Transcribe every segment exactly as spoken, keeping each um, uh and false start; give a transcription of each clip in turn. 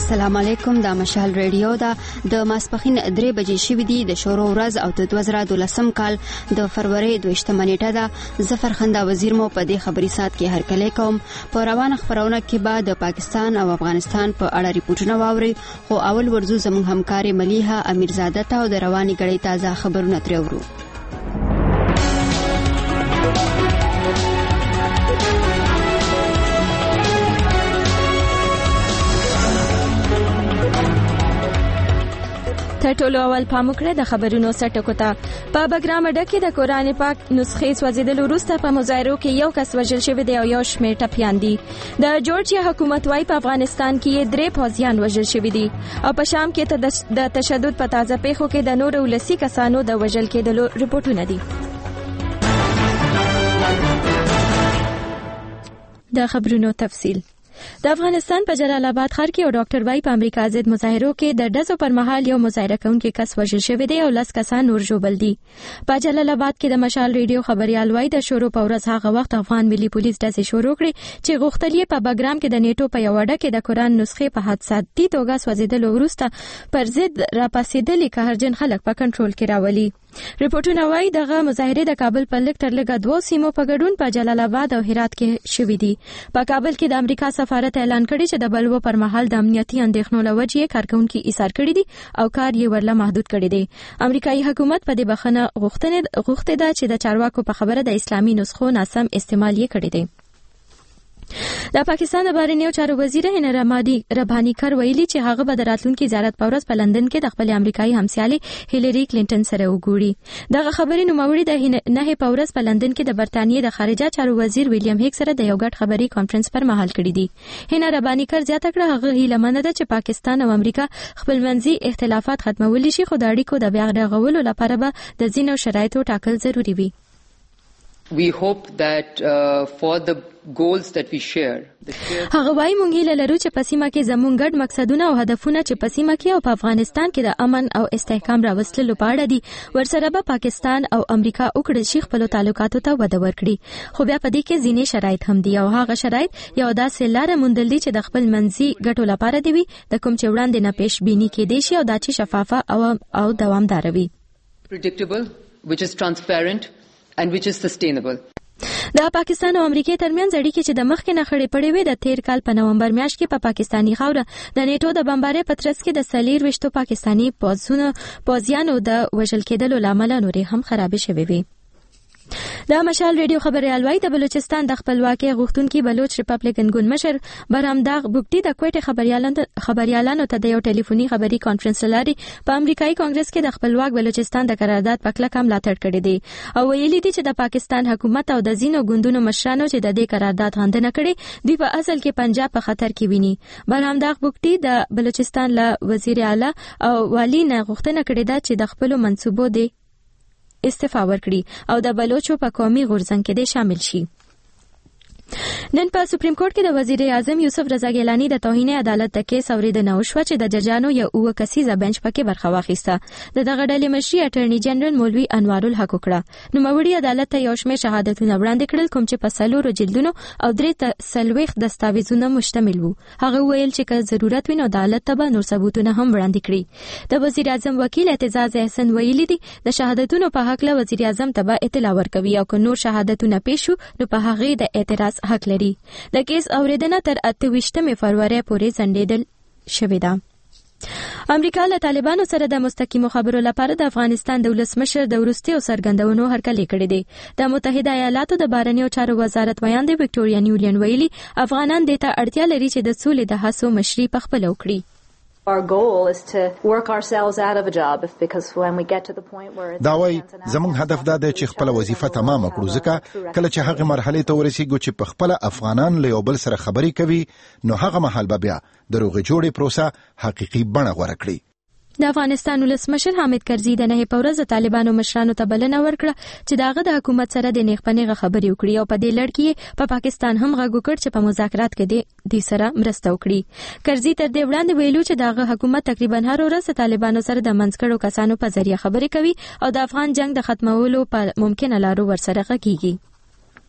السلام علیکم. د مشال ریډیو دا د ماسپخین درې بجې شوې دي د شورو ورځ او د دوه زره دولسم کال د فروری دویشتمه نیټه ده. ظفر خندا وزیر مو په دې خبري سات کې هرکلی کوم. په روانه خبرونه کې به د پاکستان او افغانستان په اړه ریپورتونه واوري، خو اول ورزو زموږ همکاري ملیحه امیرزاده ته او د رواني غړي تازه خبرونه ترې اورو. تر ټولو اول پام وکړئ د خبرونو سرټکو ته. په بګرام اډه کې د قرآن پاک نسخې سوځېدلو وروسته په مظاهرو کې یو کس وژل شوی دی او یو شمېر ټپیان دي. د جورجیا حکومت وايي په افغانستان کې درې پوځیان وژل شوي دي او په شام کې د تشدد په تازه پیښو کې د نورو ولسي کسانو د وژل کېدلو رپورټونه دي. د خبرونو تفصیل. د افغانستان په جلال آباد ښار کې یو ډاکټر وايي په امریکا ضد مظاهرو کې د ډزو پر مهال یو مظاهره کوونکی کس وژل شوی دی او لس کسان نور ژوبل دي. په جلال آباد کې د مشال ریډیو خبريال وايي د شروع په ورځ هغه وخت افغان ملي پولیس ډزې شروع کړې چې غوښتل یې په بګرام کې د نیټو په یو اډه کې د قرآن نسخې په حادثاتي توګه سوځېدلو وروسته پر ضد راپاسېدلي قهرجن خلک په کنټرول کې راولي. ریپورتونه وايي دغه مظاهره د کابل په لږ تر لږه دوه سیمو په ګډون په جلال آباد او هرات کې شوې دي. په کابل کې د امریکا سفارت اعلان کړی چې د بلوو پر مهال د امنیتي اندېښنو له وجې کارکونکي ایثار کړي دي او کار یې ورله محدود کړی دی. امریکایي حکومت په دې بخښنه غوښتې ده چې د چارواکو په خبره د اسلامي نسخو ناسم استعمال یې کړی دی. د پاکستان د بهرنیو چارو وزیر هنا رباني کر ویلي چې هغه به د راتلونکي زیارت په ورځ په لندن کې د خپل امریکایي همسیالې هیلری کلینټن سره وګوري. دغه خبرې نوموړي د نه په ورځ په لندن کې د برتانیې د خارجه چارو وزیر ویلیام هیک سره د یو ګډ خبري کانفرنس پر مهال کړی دي. هنا رباني کر زیاته کړه هغه هیله منده ده چې پاکستان او امریکا خپلمنځي اختلافات ختمولی شي، خو د اړیکو د بیا رغولو لپاره به د ځینو شرایطو ټاکل ضروری وي. We hope that uh, for the goals that we share. هغه وايي مونږ هیله لرو چې په سیمه کې زموږ ګډ مقصدونه او هدفونه چې په سیمه کې او په افغانستان کې د امن او استحکام راوستلو په اړه دي ورسره به پاکستان او امریکا وکړي شي خپل تعلقاتو ته وده ورکړي. خو بیا په دې کې ځینې شرایط هم دي او هغه شرایط یو داسې لاره موندل دي چې د خپل منځي ګټو لپاره دی وي د کوم چې وړاندې نه پیش بینی کېدی شي او دا چې شفافه او او دوامدار وي. Predictable, which is transparent and which is sustainable. د پاکستان او امریکای ترمنځ اړیکې چې د مخکې نه خړې پړې وې د تیر کال په نومبر میاشت کې په پا پاکستاني خاوره د نیټو د بمبارۍ په ترڅ کې د څلور ویشتو پاکستاني پوځونو پوځیانو د وژل کېدلو له امله نورې هم خرابې شوې وې. د مشال ریډیو خبريال وايي د بلوچستان د خپلواکۍ غوښتونکي بلوچ ریپبلیکن ګوند مشر برامداغ بوګټي د کوټې خبريالانو خبريالانو ته د یو ټلیفوني خبري کانفرنس لاري په امریکایي کانګرس کې د خپلواک بلوچستان د قرارداد په کلکه ملاتړ کړی دی او ویلي دي چې د پاکستان حکومت او د ځینو ګوندونو مشرانو چې د دې قرارداد غندنه کړې دوی په اصل کې پنجاب په خطر کې ویني. برامداغ بوګټي د بلوچستان له وزیر اعلی او والی نه غوښتنه کړې ده چې د خپل منصوبو دی استعفا ورکړي او د بلوچو په قومي غورځنګ کې د شامل شي. نن په سپریم کورټ کې د وزیر اعظم یوسف رضا ګیلانی د توهین عدالت د کیس اوریدنه وشوه چې د ججانو یو اوه کسیزه بنچ پکې برخه واخیسته. د دغه ډلې مشري اټرنی جنرال مولوي انوار الحق وکړه. نوموړي عدالت ته یو شمېر شهادتونه وړاندې کړل کوم چې په څلورو جلدونو او درې څلوېښت دستاویزونه مشتمل وو. هغه ویل چې که ضرورت وي نو عدالت ته به نور ثبوتونه هم وړاندې کړي. د وزیر اعظم وکیل اعتزاز احسن ویلي دي د شهادتونو په حق له وزیر اعظم ته به اطلاع ورکوي او که نور شهادتونه پیښ شو نو په هغه د اعتراض حق لري. د کیس اوریدنه تر اته ویشتمې فروری پورې ځنډیدل شوې ده. امریکا له طالبانو سره د مستقیمو خبرو لپاره د افغانستان د ولسمشر د وروستیو څرګندونو هرکلی کړی دی. د متحده ایالاتو د بهرنیو چارو وزارت ویاند وکټوریا نیولین ویلي افغانان دې ته اړتیا لري چې د سولې د هڅو مشري پخپله وکړي. Our goal is to work ourselves out of a job if, because when we get to the point where it's دا وای زموږ هدف دا دی چې خپل وظیفه تمام کړو ځکه کله چې هغه مرحله ته ورسیږو چې په خپل افغانان له یو بل سره خبرې کوي نو هغه مهال به بیا د روغې جوړې پروسه حقيقي بڼه غوره کړي. د افغانستان ولسمشر حامد کرزي د نه په ورځ طالبانو مشرانو ته بلنه ورکړه چې داغه د حکومت سره د نیغ پنیغه خبرې وکړي او په دې لړ کې په پاکستان هم غږ وکړ چې په مذاکرات کې د سره مرسته وکړي. کرزي تر دې وړاندې ویلو چې داغه حکومت تقریبا هر ورځ طالبانو سره د منځګړو کسانو په ذریعہ خبرې کوي او د افغان جنگ د ختمولو په ممکنه لارو ورسره غږیږي.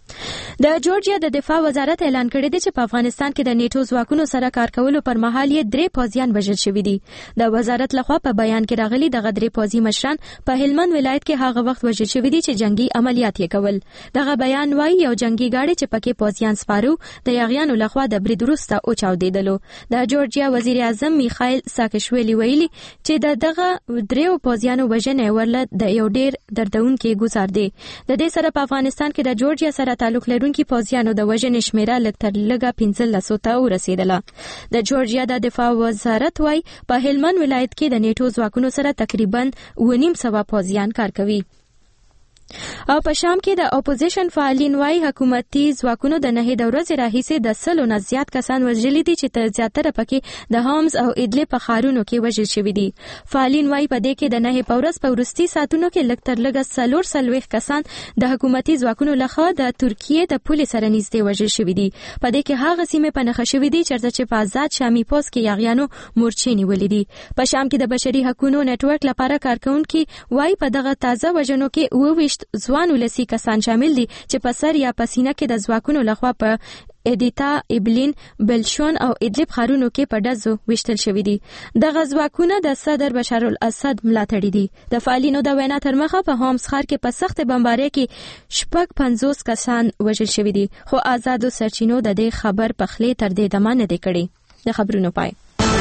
د جورجیا د دفاع وزارت اعلان کړی دی چې په افغانستان کې د نیټو ځواکونو سره کار کولو پر مهال یې درې پوځیان وژل شوي دي. د وزارت لخوا په بیان کې راغلي دغه درې پوځي مشران په هلمند ولایت کې هغه وخت وژل شوي دي چې جنگي عملیات یې کول. دغه بیان وايي یو جنگي گاډي چې پکې پوځیان سپارو د یاغیانو لخوا د برید وروسته اوچاودېدلو. د جورجیا وزیر اعظم میخائیل ساکاشویلی ویلي چې د دغه درېو پوځیانو وژنه ورله د یو ډیر دردونکي ګزار دی. د دې سره په افغانستان کې د جورجیا سره تعلق لرونکي پوځیانو د وژنې شمیره لږ تر لږه پنځلسو ته ورسېدله. د جورجیا د دفاع وزارت وايي په هلمند ولایت کې د نیټو ځواکونو سره تقریبا اوه نیم سوه پوځیان کار کوي. او په شام کې د اپوزیشن فعالین وايي حکومتي ځواکونو د نهي د ورځې راهیسې د سلو نه زیات کسان وژلي دي چې تر زیاتره پکې د هومز او ادلب په ښارونو کې وژل شوي دي. فعالین وايي په دې کې د نهي په ورځ په وروستي ساعتونو کې لږ تر لږه څلور څلوېښت کسان د حکومتي ځواکونو لخوا د ترکیې د پولې سره نږدې وژل شوي دي. په دې کې هغه سیمې په نښه شوي دي چېرته چې په آزاد شامي پوځ کې یاغیانو مورچې نیولې دي. په شام کې د بشري حقوقو نیټورک لپاره کارکونکي وايي په دغه تازه وژنو کې اووه ویشت ځوان ولسي کسان شامل دي چې په سر یا په سینه کې د ځواکونو لخوا په ادیتا، ابلین، بلشون او ادلب ښارونو کې په ډزو ویشتل شوي دي. دغه ځواکونه د صدر بشار الاسد ملاتړي دي. د فعالینو د وینا تر مخه په هومز ښار کې په سخت بمبارۍ کې شپږ پنځوس کسان وژل شوي دي، خو آزادو سرچینو د دې خبر پخلی تر دې دمه نه دی کړی. د خبرونو پای.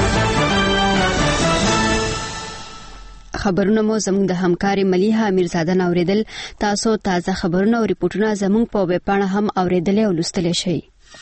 خبرونه مو زموږ د همکاري ملیحه امیرزاده نوریدل. تاسو تازه خبرونه او ریپورتونه زموږ په ویب پاڼه هم اوریدل او لوستلی شئ.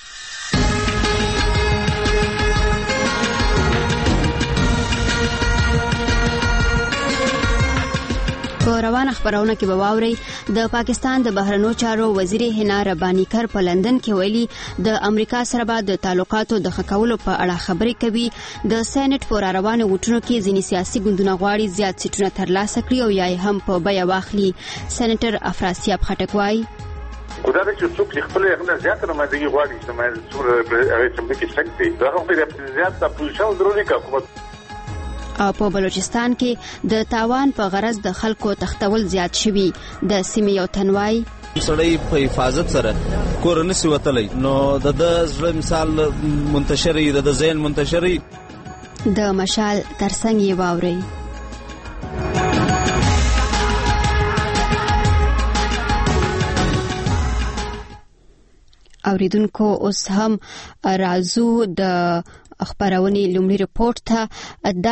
په روانه خبرونه کې به واورئ د پاکستان د بهرنیو چارو وزیر حنا ربانی کر په لندن کې ویلي د امریکا سره به د تعلقاتو د ښه کولو په اړه خبرې کوي. د سېنات په روانو وټونو کې ځینې سیاسي ګوندونه غواړي زیات سیټونه ترلاسه کړي او یا هم په بیه واخلي. سېنیټر افراسیاب خټک وایي ګوداره چې څوک خپل هغه زیات نمائندګي غواړي چې ما څور هغه چې کې شکتي دا هم په زیات د پوزیشن درونی کا حکومت. او په بلوچستان کې د تاوان په غرض د خلکو تختول زیات شوي. د سیمې یو تنوای سړی په حفاظت سره کور نه سی وتلی نو د زړه مثال منتشري د ذهن منتشري د مشال ترڅنګ یې واوري. اوریدونکو اوس هم رازو د خبرونې لومړی رپورت ته دا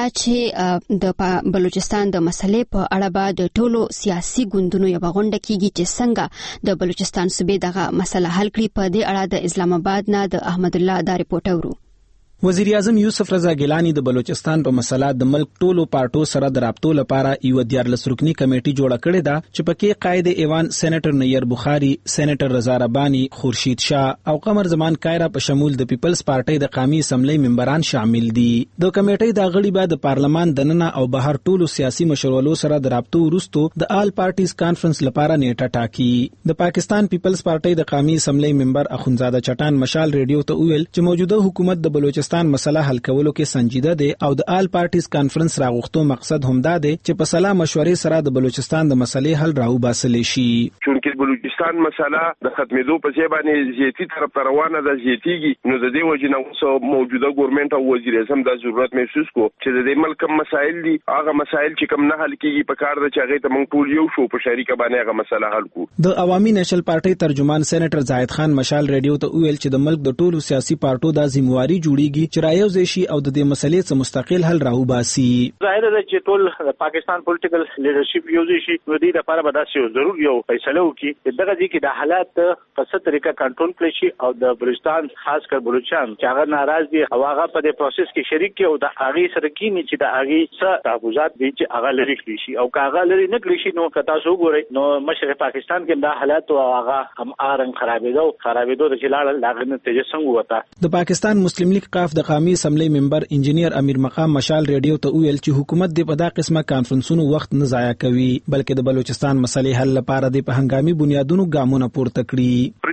چې د بلوچستان د مسلې په اړه به د ټولو سیاسي ګوندونو یو غونډه کیږي چې څنګه د بلوچستان صوبې دغه مسله حل کړي. په دې اړه د اسلام آباد نه د احمد الله دا رپورت اورو. وزیر اعظم یوسف رضا ګیلانی د بلوچستان په مسله د ملک ټولو پارټو سره د رابطو لپاره یو دیارلس رکنی کمیټه جوړه کړې ده چې پکې قائد ایوان سېنیټر نیر بخاری، سېنیټر رضا ربانی، خورشید شاه او قمر زمان کایرا په شمول د پیپلز پارټي د قومي اسمبلی ممبران شامل دي. د کمیټې د غړي بعد پارلمان دننه او بهر ټولو سیاسي مشورولو سره د رابطو وروسته د آل پارټیز کانفرنس لپاره نیټه ټاکي. د پاکستان پیپلز پارټي د قومي اسمبلی ممبر اخونزاده چټان مشال ریډیو ته ویل چې موجوده حکومت د بلوچستان مسله حل کولو کې سنجیده دي او د آل پارټیز کانفرنس راغوښتو مقصد هم دا دی چې په سلا مشورې سره د بلوچستان د مسلې حل راوباسل شي. چونکه بلوچستان مسله د ختمېدو په ځای باندې زیاتی طرف روانه ده زیاتیږي نو د دې وجه نه اوس موجوده ګورنمنت او وزیر اعظم د ضرورت محسوس کو چې د دې ملک مسایل دي هغه مسایل چې کوم نه حل کیږي په کار د چاغې ته موږ ټول یو شو په شریکه باندې هغه مسله حل کو. د عوامي نېشنل پارټي ترجمان سېنیټر زاهد خان مشال ریډیو ته ویل چې د ملک د ټولو سیاسي پارټو د ذمہواری جوړیږي چې رايو شي او د دې مسلې څخه مستقل حل راوباسي. ظاهر ده چې ټول د پاکستان پولیټیکل لیډرشپ یو شي نو دې لپاره به داسې ضرور یو فیصله وکړي دغه دي کې د حالات په څه طریقه کنټرول کړي شي او د بلوچستان خاص کر بلوچستان چې هغه ناراض دي او هغه په دې پروسس کې شریک دي او د هغه سره کې نه چې د هغه څه تحفظات دي چې هغه لري کړی شي او هغه لري نه کړی شي نو کتا سو ګوري نو مشرق پاکستان کې د حالات او هغه هم ارن خرابېدو خرابېدو د جلال لاغنه تجسم وته. د پاکستان مسلم لیگ قاف د قومي اسمبلی ممبر انجینیر امیر مقام مشال ریډیو ته ویل چې حکومت د په دا قسمه کانفرنسونو وخت نه ضایع کوي بلکې د بلوچستان مسلې حل لپاره د په هنګامي بنیادونو ګامونه پورته کړي. پریکټیکلی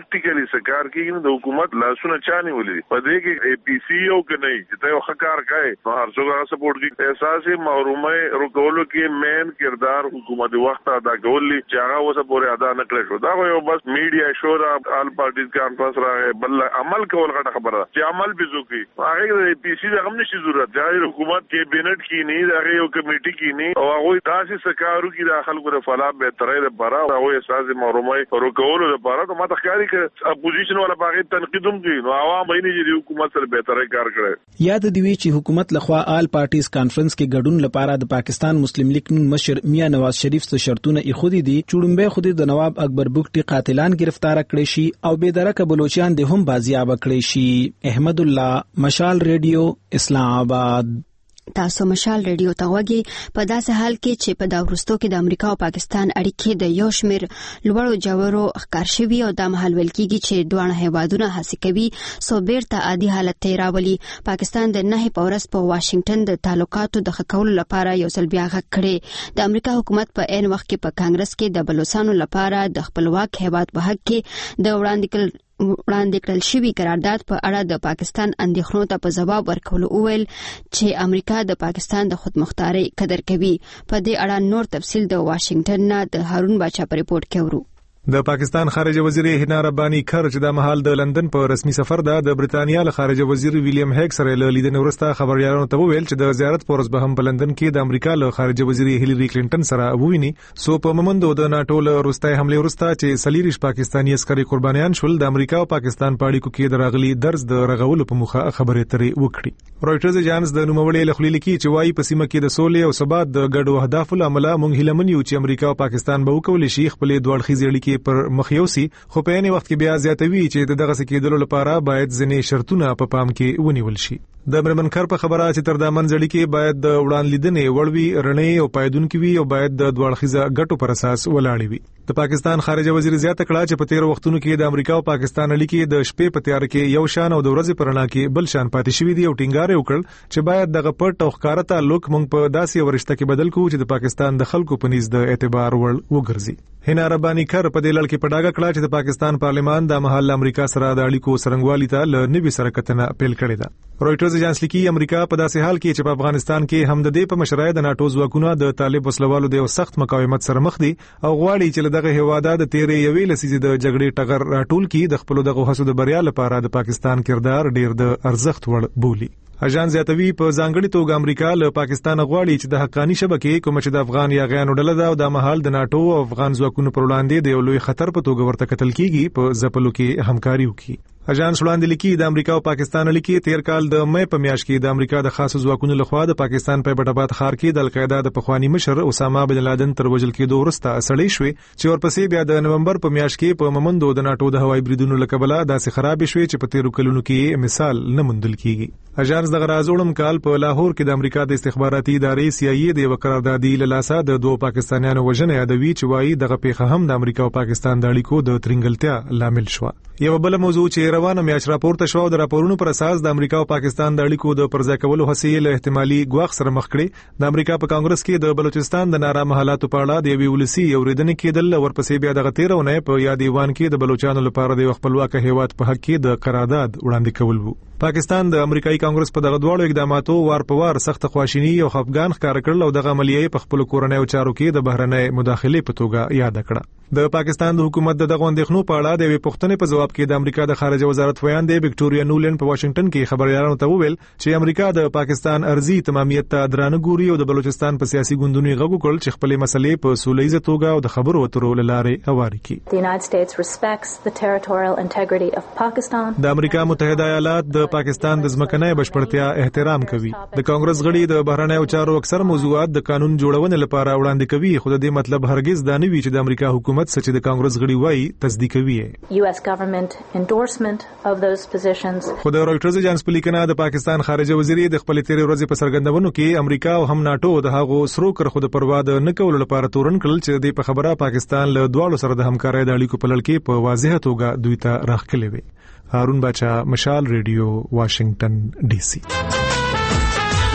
کې سکار کېږي د حکومت لاسونه چاني ولې په دې کې اي پي سي او کې نه چې ته یو خکار کوي نو هر څوک سپورټ کوي احساسي محرومه رکولو کې مین کردار حکومت وخت ادا کولی چې هغه اوسه پورې ادا نه کړی شو دا یو بس میډیا شو دا آل پارټیز کانفرنس راغی بل عمل کول غټه خبره چې عمل به زوکي هغه د اي پي سي د هم نشي ضرورت ځای حکومت کې بینټ کې نه دا یو کمیټي کې نه او هغه تاسو سکارو کې د خلکو د فلاح به ترې د بارا او احساس محرومه رکولو د بارا ته ماته ښکاری کې اپوزیشن ولا باغې تنقیدوم کوي نو عوام یې نه چې حکومت سره به ترې کار کړي یاد دی وی چې حکومت لخوا آل پارټیز کانفرنس کې ګډون لپاره د پاکستان مسلم لیگ مشر میاں نواز شریف څخه شرطونه ایخودي دي چوړمبه خودي د نواب اکبر بوګټي قاتلان گرفتار کړي شي او بے درکه بلوچستان د هم بازیاب کړي شي احمد الله مشال ریډیو اسلام آباد تاسو مشال ریډیو ته وګورئ په داسې حال کې چې په دا وروستو کې د امریکا او پاکستان اړیکې د یو شمیر لوړو جوړو ښکار شوي او د محل ویل کېږي چې دوه هیوادونه هڅه کوي سو بیرته عادي حالت ته راولي پاکستان د نه پورس په واشنگټن د تعلقاتو د خکولو لپاره یو ځل بیا غږ کړي د امریکا حکومت په عین وخت کې په کانګرس کې د بلوچستان لپاره د خپلواک هیواد په حق کې د وړاندې وړاندې کړل شوی قرارداد په اړه د پاکستان اندېښنو ته په ځواب ورکولو وویل چې امریکا د پاکستان د خودمختارۍ قدر کوي په دې اړه نور تفصیل د واشنگټن نه د هارون باچا په ریپورت کې ورو د پاکستان خارجه وزیر هنا ربانی خر چې د محل د لندن په رسمي سفر ده د برتانیا له خارجه وزیر ویلیام هیګ سره له لیدنې وروسته خبريالانو ته وویل چې د زیارت پورز به هم په لندن کې د امریکا له خارجه وزیر هیلری کلینټن سره وویني سو په مومندو د ناتو له روسته حمله وروسته چې سلیریش پاکستانی عسکري قربانیان شول د امریکا او پاکستان په اړیکو کې د راغلي درز د رغولو په مخه خبرې ترې وکړي رويټرز اجانس د نوموړي له خلیل کې چې وايي په سیمه کې د سولې او ثبات د ګډو اهدافو لامل مونږ هیله منو چې امریکا او پاکستان به وکولي شي خپل دوه اړخیزې اړیکې پر مخ یو خو په یوه وخت کې بیا زیاتوي چې دغه سکیدلو لپاره باید ځینې شرطونه په پام کې ونیول شي د برمنکر په خبره چې تر د منځړي کې باید د وړاندلیدنې وړوي رڼې او پایدونکو وي او باید د دوړخیزه ګټو پر اساس ولاړ وي د پاکستان خارجه وزیر زیاته کړه چې په تیر وختونو کې د امریکا او پاکستان اړیکې د شپې په تیار کې یو شان او د ورځې پر رڼا کې بل شان پاتې شوې دي او ټینګار وکړ چې باید دغه پټ او ښکارا تعلق موږ په داسې ورشته کې بدل کوو چې د پاکستان د خلکو په نيز د اعتبار وړ وګرځي هنا ربانی خر په دې لړ کې پډاګه کړه چې د پاکستان پارلمان د محل امریکا سره د اړیکو سرنګوالي ته ل نوي سره کتنه پیل کړې ده رويټرز اجانس لیکي امریکا په داسې حال کې چې په افغانستان کې هم د دې په مشرۍ د ناتو ځواکونو د طالب وسلوالو د سخت مقاومت سره مخ دي او غواړي چې دغه هواده د تیرې یوې لسیزې د جګړې ټغر راټول کړي د خپل دغه حسود بریا لپاره د پاکستان کردار ډیر د ارزښت وړ بولی اجان زیاتوي په ځانګړي توګه امریکا له پاکستان غواړي چې د حقاني شبکې کوم چې د افغان یاغیانو ډله ده او د محل د ناتو او افغان ځواکونو پر وړاندې د یو لوی خطر په توګه ورته کتل کیږي په ځپلو کې همکاري وکړي اجان وړاندې لیکي د امریکا او پاکستان اړیکې تیر کال د مې په میاشت کې د امریکا د خاصو ځواکونو لخوا د پاکستان په بټاباد ښار کې د القاعده د پخوانی مشر اسامه بن لادن تر وژل کېدو وروسته سړې شوې چې ورپسې بیا د نومبر په میاشت کې په مومندو د ناتو د هوایي بریدونو لکبله داسې خراب شوې چې په تیرو کلونو کې مثال نه موندل کیږي اجانس د غرازوړم کال په لاهور کې د امریکا د استخباراتي ادارې سی آی ای د وقراردادي لاسه د دوه پاکستانیانو وژنه یادوي چې وايي دغه پیښه هم د امریکا او پاکستان د اړیکو د ترنګلتیا لامل شو یو بل موضوع چې روانه میاشت راپورته شو د راپورونو پر اساس د امریکا او پاکستان د اړیکو د پرځای کولو هڅې له احتمالي ګواښ سره مخ کړي د امریکا په کانګرس کې د بلوچستان د نارامه حالاتو په اړه د یوې ولسی اوریدنې کېدل ورپسې بیا د غتیرونه په یاد ایوان کې د بلوچستان لپاره د خپلواک هیواد په حق کې د قرارداد وړاندې کول وو پاکستان د امریکایي کانګرس په دغه دواړو اقداماتو وار په وار سخت خواشینی او خفګان ښکار کړل او د عملیې په خپل کورنۍ چارو کې د بهرنۍ مداخلې په توګه یاد کړه د پاکستان د حکومت د دغه اندېښنو په اړه د یوې پوښتنې په جواب کې د امریکا د خارجه وزارت ویاندې وکټوریا نولن په واشنگټن کې خبريالانو ته وویل چې امریکا د پاکستان ارزي تمامیت ته درانه ګوري او د بلوچستان په سیاسي ګوندونو غوږ کړل چې خپل مسلې په سولېزه توګه او د خبرو اترو لارې هواري کړي The United States respects the territorial integrity of Pakistan. د امریکا متحده ایالات د پاکستان د ځمکنۍ بشپړتیا احترام کوي د کانګرس غړي د بهرنیو چارو اکثر موضوعات د قانون جوړونې لپاره وړاندې کوي خو د دې مطلب هرگز دا نه وي چې د امریکا حکومت سچ د کانګرس غړي وایي تصدیقوي U S government endorsement of those positions. خو د رويټرز اجانس په لیکنه د پاکستان خارجه وزیر د خپل تیرې ورځې په سرګندونو کې امریکا او هم ناتو د هغو سرو کر خو د پروا د نه کولو لپاره تورن کړل چې د په خبره پاکستان له دواړو سره د همکارۍ د اړیکو په لړ کې په واضحه توګه دوی ته راخلې وي هارون باچا مشال ریډیو واشنگټن ډي سي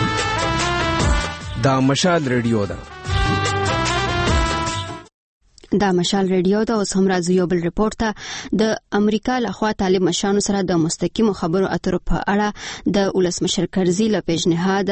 دا مشال ریډیو ده دا مشال رادیو دا اوس هم راځي یو بل ریپورت ته د امریکا لخوا طالب مشرانو سره د مستقیمو خبرو اترو په اړه د ولسمشر کرزي له پیشنهاد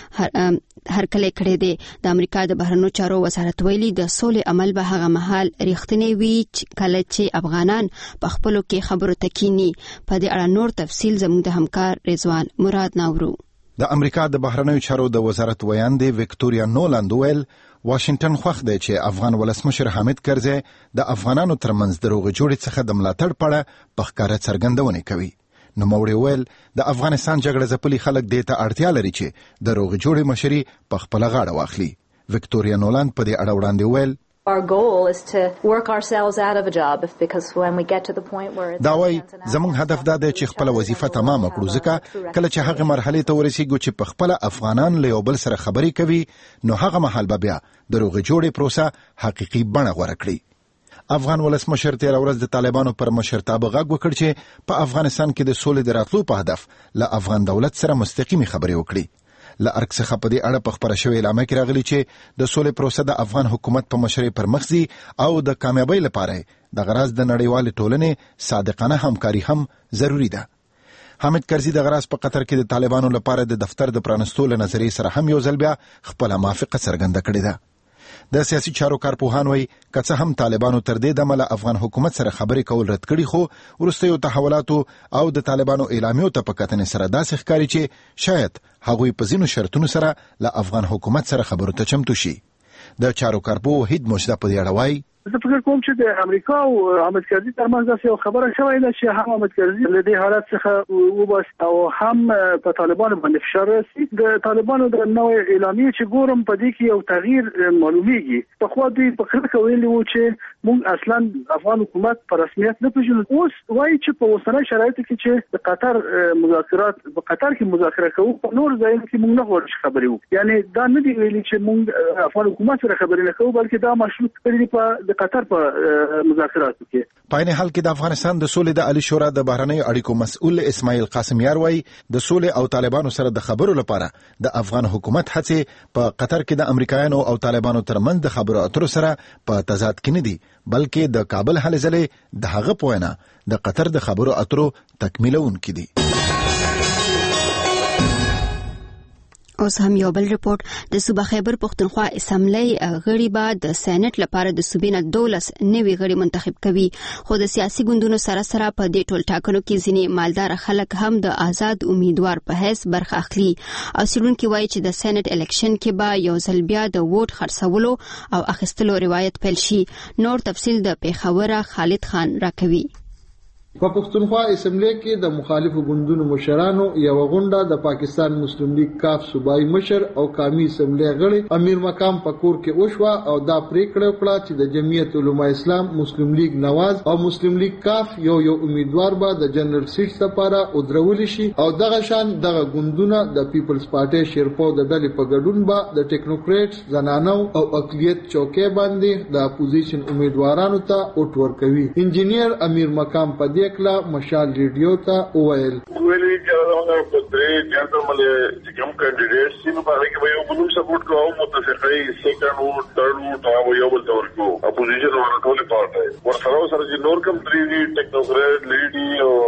هرکلی کړی دی. د امریکا د بهرنیو چارو وزارت ویلي د سولې عمل به هغه مهال ریښتینی وي کله چې افغانان په خپلو کې خبرو تکینی. په دې اړه نور تفصیل زموږ د همکار رضوان مراد ناورو. د امریکا د بهرنیو چارو د وزارت ویاندې وکټوریا نولاند ویل واشنگټن خوښ دی چې افغان ولسمشر حامد کرزي د افغانانو ترمنځ د روغې جوړې څخه د ملاتړ په اړه په ښکاره څرګندونه کوي. نو موري ویل د افغانستان جګړه ځپلي خلک دې ته اړتیا لري چې د روغې جوړې مشري په خپل غاړه واخلي. وکټوریا نولاند په دې اړه وړاندې ویل Our goal is to work ourselves out of a job because when we get to the point where it's دا وای زموږ هدف دا دی چې خپل وظیفه تمام کړو ځکه کله چې هغه مرحله ته ورسیږو چې په خپل افغانان له یو بل سره خبرې کوي نو هغه مهال به بیا د روغې جوړې پروسه حقيقي بڼه غوړه کړي. افغان ولسمشر تیر ورځ د طالبانو پر مشرتابه غږ وکړ چې په افغانستان کې د سولې د راتلو په هدف له افغان دولت سره مستقیمي خبرې وکړي. ل ارګ څخه په دې اړه په خبره شوې اعلان کې راغلی چې د سولې پروسه د افغان حکومت په مشرۍ پر مخ ځي او د کامیابی لپاره د غراض د نړیوال ټولنې صادقانه همکاري هم ضروری ده. حامد کرزي د غراض په قطر کې د طالبانو لپاره د دفتر د پرانستو له نظریې سره هم یو ځل بیا خپل موافقه څرګنده کړې ده. د سیاسي چارو کارپوهان وایي که څه هم طالبانو تر دې دمه له افغان حکومت سره خبرې کول رد کړي خو وروستیو تحولاتو او د طالبانو اعلامیو ته په کتنې سره داسې ښکاري چې شاید هغوی په ځینو شرطونو سره له افغان حکومت سره خبرو ته چمتو شي. د چارو کارپوه وحید مجده په دې اړه وایي زه فکر کوم چې د امریکا او حامد کرزي ترمنځ داسې یو خبره شوې ده چې هم حامد کرزي له دې حالت څخه وباس او هم په طالبانو باندې فشار راسي. د طالبانو د نوې اعلامیه چې ګورم په دې کې یو تغییر معلومیږي. په خو دوی په خلک ویلي وو چې موږ اصلا افغان حکومت په رسمیت نه پیژنو. اوس وایي چې په اوسنۍ شرایطو کې چې د قطر مذاکرات په قطر کې مذاکره کوو په نور ځایونو کې موږ نه غواړو خبرې وکړو. یعنی دا نه دی ویلي چې موږ افغان حکومت سره خبرې نه کوو بلکې دا مشروط کړی په قطر په مذاکراتو کې. په عین حال کې د افغانستان د سولې د عالی شورا د بهرنیو اړیکو مسؤل اسماعیل قاسم یار وایي د سولې او طالبانو سره د خبرو لپاره د افغان حکومت هڅې په قطر کې د امریکایانو او طالبانو ترمنځ د خبرو اترو سره په تضاد کې نه دي بلکې د کابل هلې ځلې د هغه په وینا د قطر د خبرو اترو تکمیلونکي دي. اوس هم یو بل ریپورت د صوبه خیبر پختونخوا اسمبلی غړي به د سېنات لپاره د صوبې نه دولس نوي غړي منتخب کوي خو د سیاسي ګوندونو سره سره په دې ټول ټاکنو کې ځینې مالدار خلک هم د آزاد امیدوار په حیث برخه اخلي او څېړونکي وایي چې د سېنات الیکشن کې به یو ځل بیا د ووټ خرڅولو او اخیستلو روایت پیل شي. نور تفصیل د پیښور خالد خان راکوي. په پښتونخوا اسمبلی کې د مخالفو ګوندونو مشرانو یو غونډه د پاکستان مسلم لیگ کاف صوبایي مشر او قومي اسمبلی غړي امیر مقام پکور کې وشوه او دا پریکړه وکړه چې د جمعیت علماء اسلام مسلم لیگ نواز او مسلم لیگ کاف یو یو امیدوار به د جنرال سیټ لپاره ودرول شي او دغه شان دغه ګوندونه د پیپلز پارټي شیرپو د ډلې په ګډون به د ټیکنوکریټس زنانو او اقلیت چوکې باندې د اپوزیشن امیدوارانو ته ووټ ورکوي. انجینیر امیر مقام په کلا مشال ریډیو ته وویل ویلي چې هغه په درې جنرال چې کوم کینډیډیټس چې په هغه کې یو بل سپورټ کوو متفقي سیکنډ ووټ ثرډ ووټ او یو بل تور کو اپوزیشن ورټول پارټي ورسره سره چې نور کوم درې ټیکنوکریټ لیډي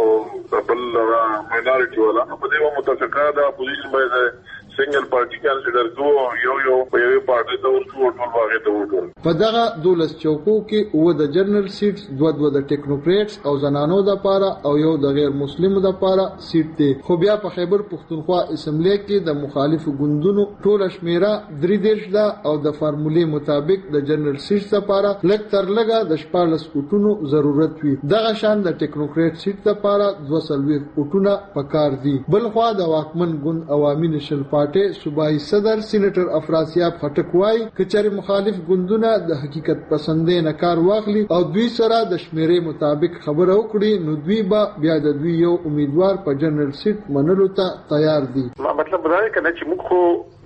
او بل ماینورټي والا په دې متفقه د اپوزیشن باندې سنگل پارټي کانسیډر کو یو یو په یو پارټي ته ورکو ټول باغې ته ورکو. په دغه دولس چوکو کې و د جنرال سیټس دوه دوه د ټیکنوکریټس او زنانو د لپاره او یو د غیر مسلمانو د لپاره سیټ دی. خو بیا په خیبر پښتونخوا اسمبلی کې د مخالفو ګوندونو ټول شمیره درې دیش ده او د فارمولې مطابق د جنرال سیټس لپاره لږ تر لږه د شپږ کوټونو ضرورت وي. دغه شان د ټیکنوکریټ سیټ لپاره دوه سلوي کوټونه پکار دي. بل خو د واکمن ګوند عوامي نشل پارټي صوبایي صدر سېنیټر افراسیاب خټک وایي کچري مخالف ګوندونه د حقیقت پسندې نه کار واخلي او دوی سره د شمیرې مطابق خبره وکړي نو دوی به بیا د دوی یو امیدوار په جنرال سیټ منلو ته تیار دي. مطلب دا دی کنه چې موږ خو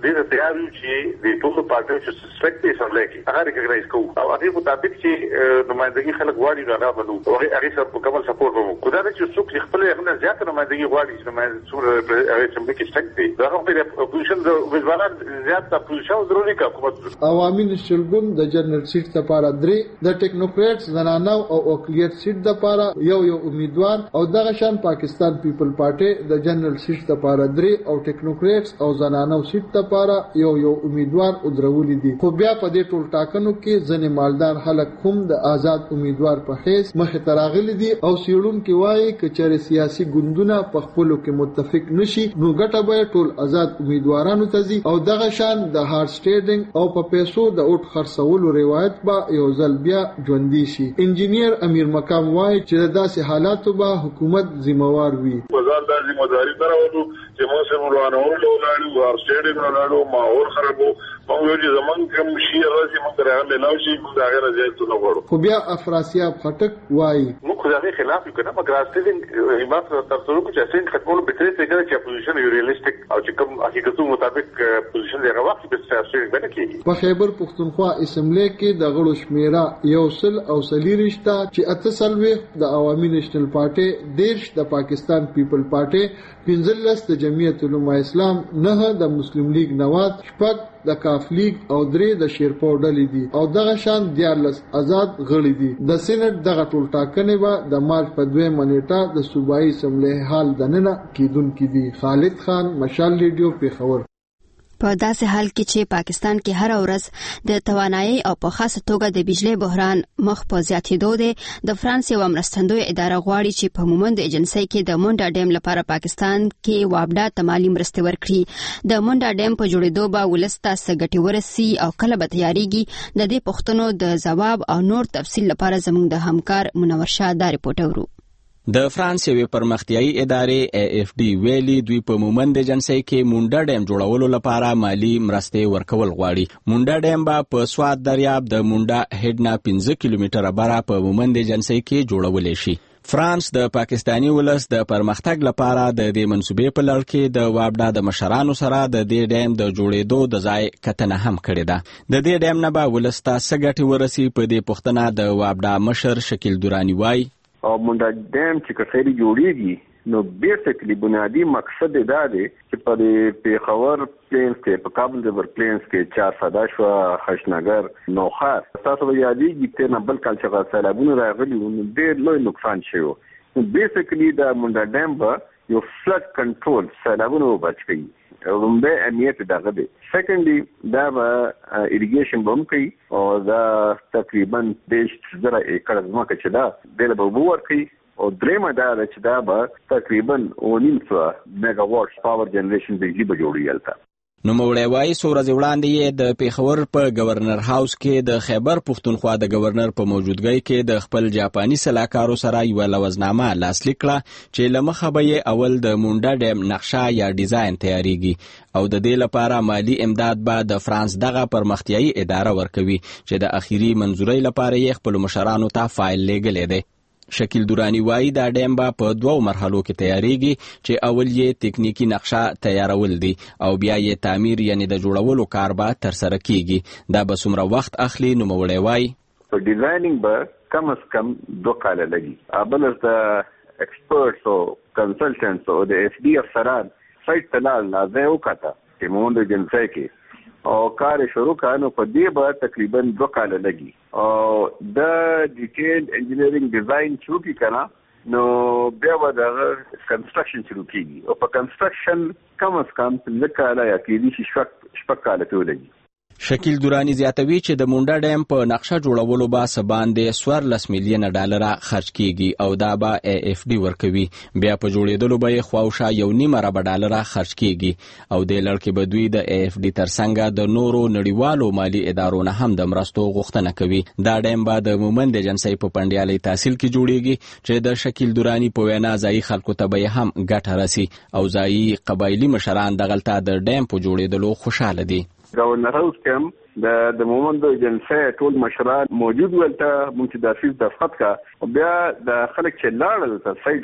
دې تیار یو چې د ټولو پارټیو چې سسپیکټ دي سره لکه هغه ریکګنایز کوو او هغه مطابق چې نمائندګي خلک غواړي نو هغه بلو او هغه سره په کومل سپورټ وکړو خدای دې چې څوک خپل هغه زیات نمائندګي غواړي چې نمائندګي څومره هغه څنګه کې سټک دي دا هم په اپوزیشن د وزارت زیات اپوزیشن ضروري کا حکومت عوامي نشلګون د جنرال سیټ لپاره درې د ټیکنوکریټس زنانو او اوکلیت سیټ لپاره یو یو امیدوار او دغه شان پاکستان پیپل پارټي د جنرال سیټ لپاره درې او ټیکنوکریټس او زنانو سیټ لپاره یو یو امیدوار ودرولې دي خو بیا په دې ټول ټاکنو کې ځنې مالدار خلک هم د آزاد امیدوار په حیث مخې ته راغلي دي او څېړونکي وایي که چېرې سیاسي ګوندونه په خپلو کې متفق نشي نو ګټه به ټول آزاد امیدوارانو ته ځي او دغه شان د هارډ سټیډنګ او په پیسو د اوټ خرڅولو روایت به یو ځل بیا ژوندي شي. انجینیر امیر مقام وایي چې د داسې حالاتو به حکومت ذمہوار وي. وزارت د ذمہداري درولو چې موږ سره روانول ولاړو هارډ سټیډنګ ولاړو ماحول خرابو موږ یو ځمن کوم شي راځي موږ راغله لاو شي موږ هغه راځي ته وګورو. خو بیا افراسیاب خټک وایي موږ خو دغه خلاف یو کنه مګر راستین ایمات تر څو چې اسین ختمول به ترې څنګه چې اپوزیشن یو ریالیسټیک او چې کوم حقیقتو مطابق پوزیشن دی هغه وخت به سیاسي باندې کیږي. په خیبر پختونخوا اسمبلی کې د غړو شمیره یو سل او سلیریشتا چې اته سلوي د عوامي نېشنل پارټي دیرش د پاکستان پیپل پارټي پنځلس د جمعیت علماء اسلام نه د مسلم لیگ نواز شپږ د کاف لیگ او درې د شیرپور ډلې دي او دغه شان دیارلس آزاد غړي دي. د سېنات دغه ټول ټاکنې به د مارچ په دویمه نیټه د صوبایي اسمبلی حال دننه کیدونکې دي. خالد خان مشال ریډیو پیښور. په داسې حال کې چې پاکستان کې هر ورځ د توانایي او په خاصه توګه د بجلی بحران مخ په زیاتېدو دی، د فرانس یو مرستندوی اداره غواړي چې په مومند ایجنسۍ کې د مونډا ډیم لپاره پاکستان کې وابډا ته مالي مرستې ورکړي. د مونډا ډیم په جوړېدو به ولس ته څه ګټې ورسي او کله به تیاریږي؟ د دې پوښتنو د ځواب او نور تفصیل لپاره زموږ د همکار منور شاه دا رپورټ اورو. د فرانس یوې پرمختیایي ادارې ای اف ډي ویلي دوی په مومند ایجنسۍ کې مونډا ډیم جوړولو لپاره مالی مرستې ورکول غواړي. مونډا ډیم به په سوات دریاب د مونډا هډ نه پنځه کیلومتره بره په مومند ایجنسۍ کې جوړول شي. فرانس د پاکستانی ولس د پرمختګ لپاره د دې منسوبې په لړ کې د وابډا د مشرانو سره د دې ډیم د جوړېدو د ځای کتنه هم کړې ده. د دې ډیم نه به ولس ته څه ګټې ورسي؟ په دې پوښتنه د وابډا مشر شکیل دورانی وایي او مونډا ډیم چې کثري جوړیږي نو بیسیکلی بنیادی مقصد دا دی چې په پیښور پلینز کې په کابل ریور پلینز کې چار ساده شو خشنګر نوخار تاسو به یادېږي چې نه بل کال چې سیلابونه راغلي نو ډېر لوی نقصان شوی. نو بیسیکلی دا مونډا ډیم به یو فلډ کنټرول سیلابونه وبچ کوي. رومبه اهمیت دغه دی. سیکنډلی دا به ایریګیشن بم کوي او دا تقریبا دیش زره ایکړ ځمکه چې دا د لبو ورکوي او درېمه دا چې دا به تقریبا نیم سوه میگا واټ پاور جنریشن بجلی به جوړي هلته. نوموړی وایي څو ورځې وړاندې یې د پیښور په گورنر هاوس کې د خیبر پښتونخوا د گورنر په موجودګۍ کې د خپل جاپاني سلاکارو سره یوه لوزنامه لاسلیک کړه چې له مخه به یې اول د مونډا ډیم نقشه یا ډیزاین تیاریږي او د دې لپاره مالی امداد به د فرانس دغه پرمختیایي اداره ورکوي چې د اخیری منظورۍ لپاره یې خپلو مشرانو ته فایل لیږلی دی. شکیل دورانی وایي دا ډیم به په دوو مرحلو کې تیاریږي چې اول یې تکنیکی نقشه تیارول دي او بیا یې تعمیر یعنی د جوړولو کار به ترسره کیږي. دا به څومره وخت اخلي؟ نوموړی وایي په ډیزاینینګ به کم از کم دوه کاله لګي. بل از د ایکسپرټس او کنسلټنټس او د ایف ډي افسران سایټ ته لاړل ځای وکاته چې مومند ایجنسۍ کې او کار شروع کړ نو په دې به تقریبا دوه کاله لګي او د ډیټیل انجینیرینګ ډیزاین شروع کی کړه نو بیا به د کنسټرکشن شروع کیږي او په کنسټرکشن کم از کم پنځه کاله یا کېدای شي شپږ شپږ کاله ته ولګي. شکیل دورانی زیاتوي چې د مونډا ډیم په نقشه جوړولو به څه باندې څوارلس میلیونه ډالره خرج کیږي او دا به ای اف ډي ورکوي. بیا په جوړېدلو به یې خواوشا یو نیمه اربه ډالره خرج کیږي او دې لړ کې به دوی د ای اف ډي ترڅنګ د نورو نړیوالو مالي ادارو نه هم د مرستو غوښتنه کوي. دا ډیم به د مومند ایجنسۍ په پنډیالۍ تحصیل کې جوړیږي چې د شکیل دورانی په وینا ځایي خلکو ته به هم ګټه رسي او ځایي قبایلي مشران دغلته د ډیم په جوړېدلو خوشاله دي. گورنر هاوس کې د د مومند ایجنسۍ ټول مشران موجود ولته مونږ د افیس دفتر کا بیا د خلک چې لاړل تر سایت ته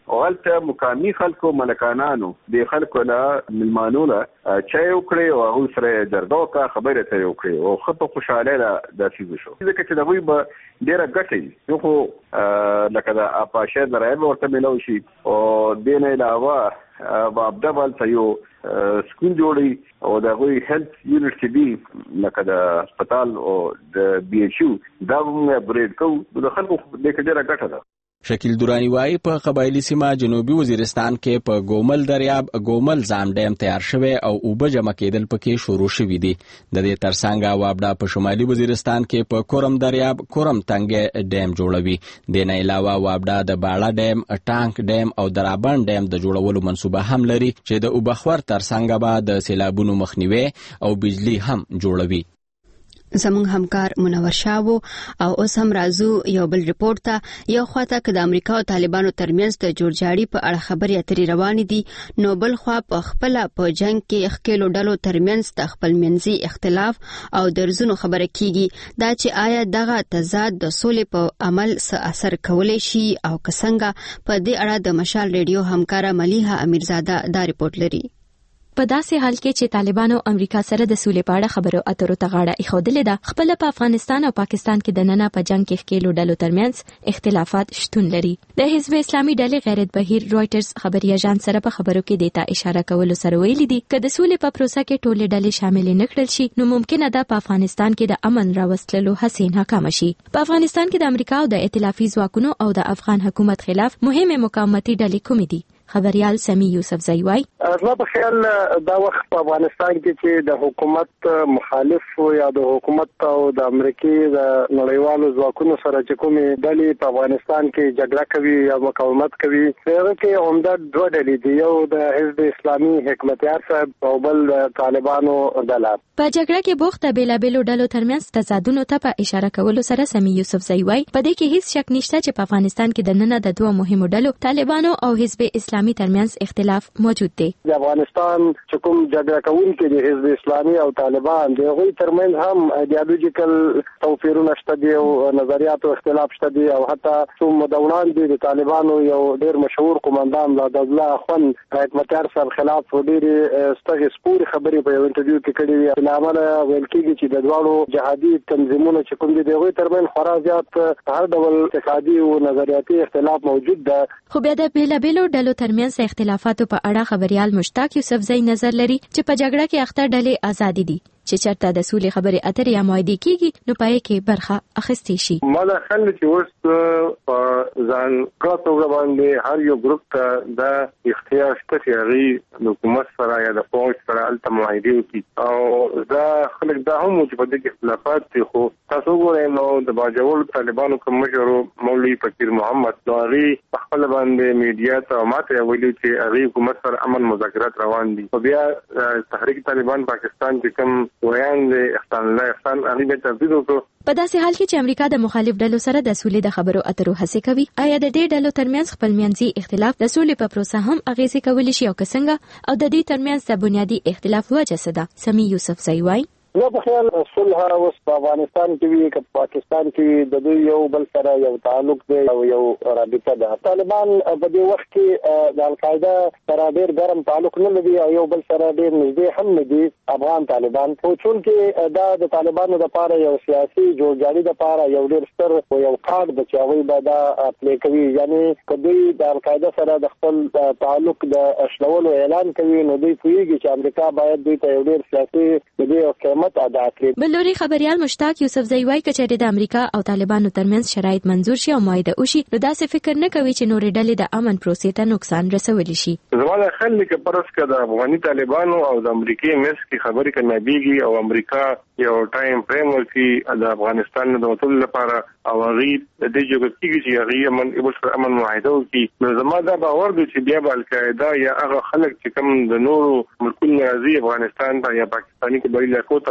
او هلته مقامي خلکو ملکانانو د خلکو لا ملمانو لا چای وکړي او هغه سره درغو کا خبره ته وکړي او خطو خوشاله ده د فيزو شو ځکه چې دوی به ډیره ګټي یو خو لکه دا اپاشه درایب ورته ملو شي او دینه علاوه بابدا بل تیو سکول جوړي او د غوي هیلث یونټ بي لکه د هسپتال او د بي ایچ یو دا موږ اپګریډ کوو د خلکو د کډه راګټه ده. شکیل دورانی وای په قبایلی سیمه جنوبي وزیرستان کې په ګومل دریاب ګومل زام ډیم تیار شوی او اوبه جمع کېدل پکې شروع شوې دي. د دې ترڅنګ وابډا په شمالي وزیرستان کې په کورم دریاب کورم تنګ ډیم جوړوي. د نه علاوه وابډا د باړه ډیم ټانک ډیم او درابان ډیم د جوړولو منصوبه هم لري چې د اوبخور ترڅنګ به د سیلابونو مخنیوي او بجلی هم جوړوي. زمونږ همکار منور شاو او اوس هم راځو یو بل ریپورت ته. یو خواته که د امریکا او طالبانو ترمنځ د جوړجاړي په اړه خبرې اترې روانې دي، نو بل خوا په خپل په جنگ کې خکېلو ډلو ترمنځ د خپل منځي اختلاف او درزونو خبره کیږي دا چې آیا دغه تضاد د سولې په عمل څه اثر کولی شي او که څنګه. په دې اړه د مشال ریډیو همکاره ملیحه امیرزاده دا ریپورت لري. په داسې حال کې چې طالبانو امریکا سره د سولې په اړه خبرو اترو ته غاړه ایښودلې ده، خپل په افغانستان او پاکستان کې د نننه په جنگ کې ښکېلو ډلو ترمنځ اختلافات شتون لري. د حزب اسلامي ډلې غیرت بهیر رويټرز خبري اژانس سره په خبرو کې دیتا اشاره کولو سره ویلي دي چې د سولې په پروسه کې ټولې ډلې شامل نه کړل شي نو ممکنه ده په افغانستان کې د امن راوستلو هڅې ناکام شي. په افغانستان کې د امریکا او د ائتلافي ځواکونو او د افغان حکومت خلاف مهمه مقاومتي ډلې کومې دي؟ خبريال سمي یوسف زایوای زما په خیال دا وخت په افغانستان کې چې د حکومت مخالف یا د حکومت او د امریکای د نړیوالو ځواکونو سره چې کومې ډلې په افغانستان کې جګړه کوي یا مقاومت کوي، هغه کې عمده دوه ډلې دي، یو د حزب اسلامي حکمتیار صاحب او بل د طالبانو ډله. په جګړه کې بوخت بیلابېلو ډلو ترمنځ تضادونو ته په اشاره کولو سره سمي یوسف زایوای په دې کې هیڅ شک نشته چې په افغانستان کې د نننه د دوه مهمو ډلو طالبانو او حزب اسلامي ترمنځ اختلاف موجود دی. د افغانستان چې کوم جګړه کوونکي د حزب اسلامي او طالبان د هغوی ترمنځ هم ایډیالوژیکل توپیرونه شته دي او نظریاتو اختلاف شته دي او حتی څو مدونان دي د طالبانو یو ډیر مشهور قومندان لا د الله خون حکمتیار صاحب خلاف ډیرې ستغې سپوري خبرې په یو انټرویو کې کړې وي. بلامل ویل کېږي چې د دواړو جهادي تنظیمونو چې کوم دي د هغوی ترمنځ خورا زیات هر ډول اقتصادي او نظریاتي اختلاف موجود ده. خو بیا د بیلابېلو ډلو ترمنځ اختلافاتو په اړه خبريال مشتاق یوسف زئی نظر لري چې په جګړه کې اخته ډلې آزادي دي چې چرته د سولې خبرې اترې یا معاهدې کیږي نو پای کې برخه اخیستې شي. ما دا خل چې اوس په ځان کړو باندې هر یو ګروپ ته د اختیار شته چې هغه حکومت سره یا د پولیس سره الته معاهدې وکړي او دا خلک دا هم چې په دې کې اختلافات دي. خو تاسو ګورئ نو د باجوړ طالبانو کوم مشر مولوي فقیر محمد نوری په خپل باندې میډیا ته ماته ویلي چې هغه حکومت سره امن مذاکرات روان دي. او بیا تحریک طالبان پاکستان کې کوم ویان د احسان الله احسان هغه به تبدیل وکړو. په داسې حال کې چې امریکا د مخالف ډلو سره د سولې د خبرو اترو هڅې کوي، آیا د دې ډلو ترمنځ خپل منځي اختلاف د سولې په پروسه هم اغیزه کولی شي او که څنګه، او د دې ترمنځ د بنیادی اختلاف وجه څه ده؟ سمي یوسف زایوای نو په خیال صلح اوس په افغانستان کې وی که پاکستان کې د دوی یو بل سره یو تعلق دی او یو رابطه ده. طالبان په دې وخت کې د القاعده سره ډېر ګرم تعلق نه لري او یو بل سره ډېر نږدې هم نه دي افغان طالبان. خو چون کې دا د طالبانو لپاره یو سیاسي جوړجاړي لپاره یو ډېر ستر او یو کارت د چاوي به دا پلی کوي، یعنی کدی د القاعده سره د خپل تعلق د اشلولو اعلان کوي نو دوی پوهیږي چې امریکا باید دوی ته یو ډېر سیاسي د قیمت ادا کړي. بلوري خبريال مشتاق یوسف زایوای کچېره د امریکا او طالبانو ترمنځ شرایط منزور شي او معاهده وشي نو داسې فکر نه کوي چې نورې ډلې د امن پروسې ته نقصان رسولی شي. زموږ خلک کې پرس کې د افغاني طالبانو او د امریکای مس کې خبرې کامیابیږي او امریکا یو ټایم فریم ورکړي د افغانستان د وټول لپاره او غیر د دې جوګ کېږي چې هغه امن ایبل امن معاهده وکړي. نو زموږ دا باور دی چې بیا به القاعده یا هغه خلک چې کوم د نورو ملکونو راځي افغانستان ته یا پاکستاني کې بل علاقو ته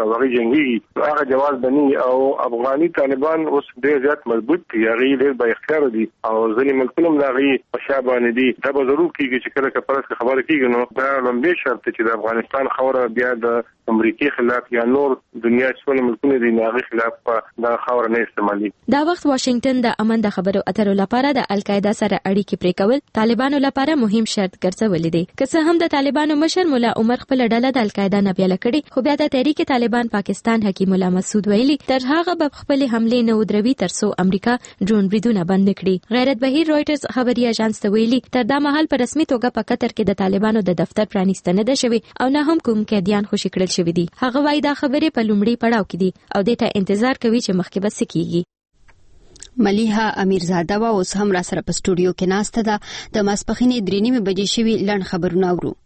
هغه جنگي هغه جواز بني او افغاني طالبان اوس ډېر زیات مضبوط دي هغه ډېر با اختیار دي او ځینې ملکونه دغه په شابه دي دا به ضرور کیږي چې کله کپرس خبره کیږي نو دا لومبي شرط چې د افغانستان خوره بیا د امریکای خلاف یا نور دنیا څخه ملکونه دي نه خلاف دا خوره نه استعمالي دا وخت واشنگټن د امن د خبرو اترو لپاره د القاعده سره اړیکې پرې کول طالبانو لپاره مهم شرط ګرځولې دي که څه هم د طالبانو مشر مولا عمر خپل ډله د القاعده نه بیل کړي خو بیا د تحریک طالبان پاکستان حکیم الله مسعود ویلي تر هغه به خپل حمله نه ودروي ترڅو امریکا ډرون بریدونه بند کړي غیرت بهیر رويټرز خبري اژانس ته ویلي تر دا مهال په رسمي توګه په قطر کې د طالبانو د دفتر پرانیستنه ده شوی او نه هم کوم قیدیان خوشی کړل شوی دي هغه وايي دا خبره په لومړی پړاو کې دي او د ته انتظار کوي چې مخکې به سکیږي ملیحه امیرزاده وا اوس هم را سره په سټوډیو کې ناسته ده د ماسپخینې درې نیمې بجې شوي لړن خبرونه اورو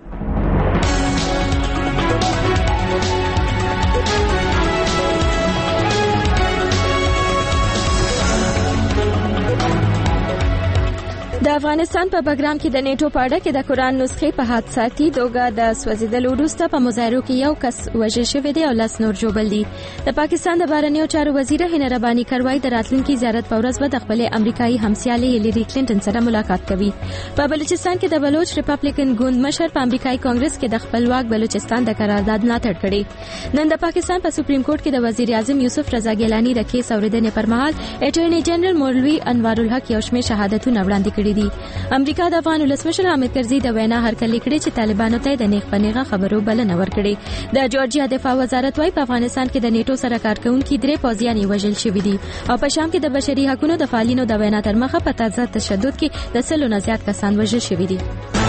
د افغانستان په بګرام کې د نیټو په اړه کې د قرآن نسخې په حادثاتي توګه د سوځیدلو وروسته په مظاهرو کې یو کس وژل شوی دی او لاس نور جوړل دي د پاکستان د بهرنیو چارو وزیر هند رباني کروای د راتلونکي زیارت په ورځ به د خپل امریکایي همسایه هیلری کلینټن سره ملاقات کوي په بلوچستان کې د بلوچ ریپبلیکن ګوند مشر په امریکایي کانګرس کې د خپلواک بلوچستان د قرارداد ملاتړ کړي نن د پاکستان په سپریم کورټ کې د وزیر اعظم یوسف رضا ګیلانی د کیس اوریدنې پر مهال اټورنی جنرال مولوی انوار الحق یو شمېر شهادتونه وړاندې کړي دي امریکا د افغان ولسمشر حامد کرزي د وینا هرکلی کړي چې طالبانو ته د نیغ پنیغه خبرو بلنه ورکړي د جورجیا دفاع وزارت وايي په افغانستان کې د نیټو سره کارکونکو درې پوځیان وژل شوي دي او په شام کې د بشري حقوقو د فعالینو د وینا تر مخه په تازه تشدد کې د سلو نه زیات کسان وژل شوي دي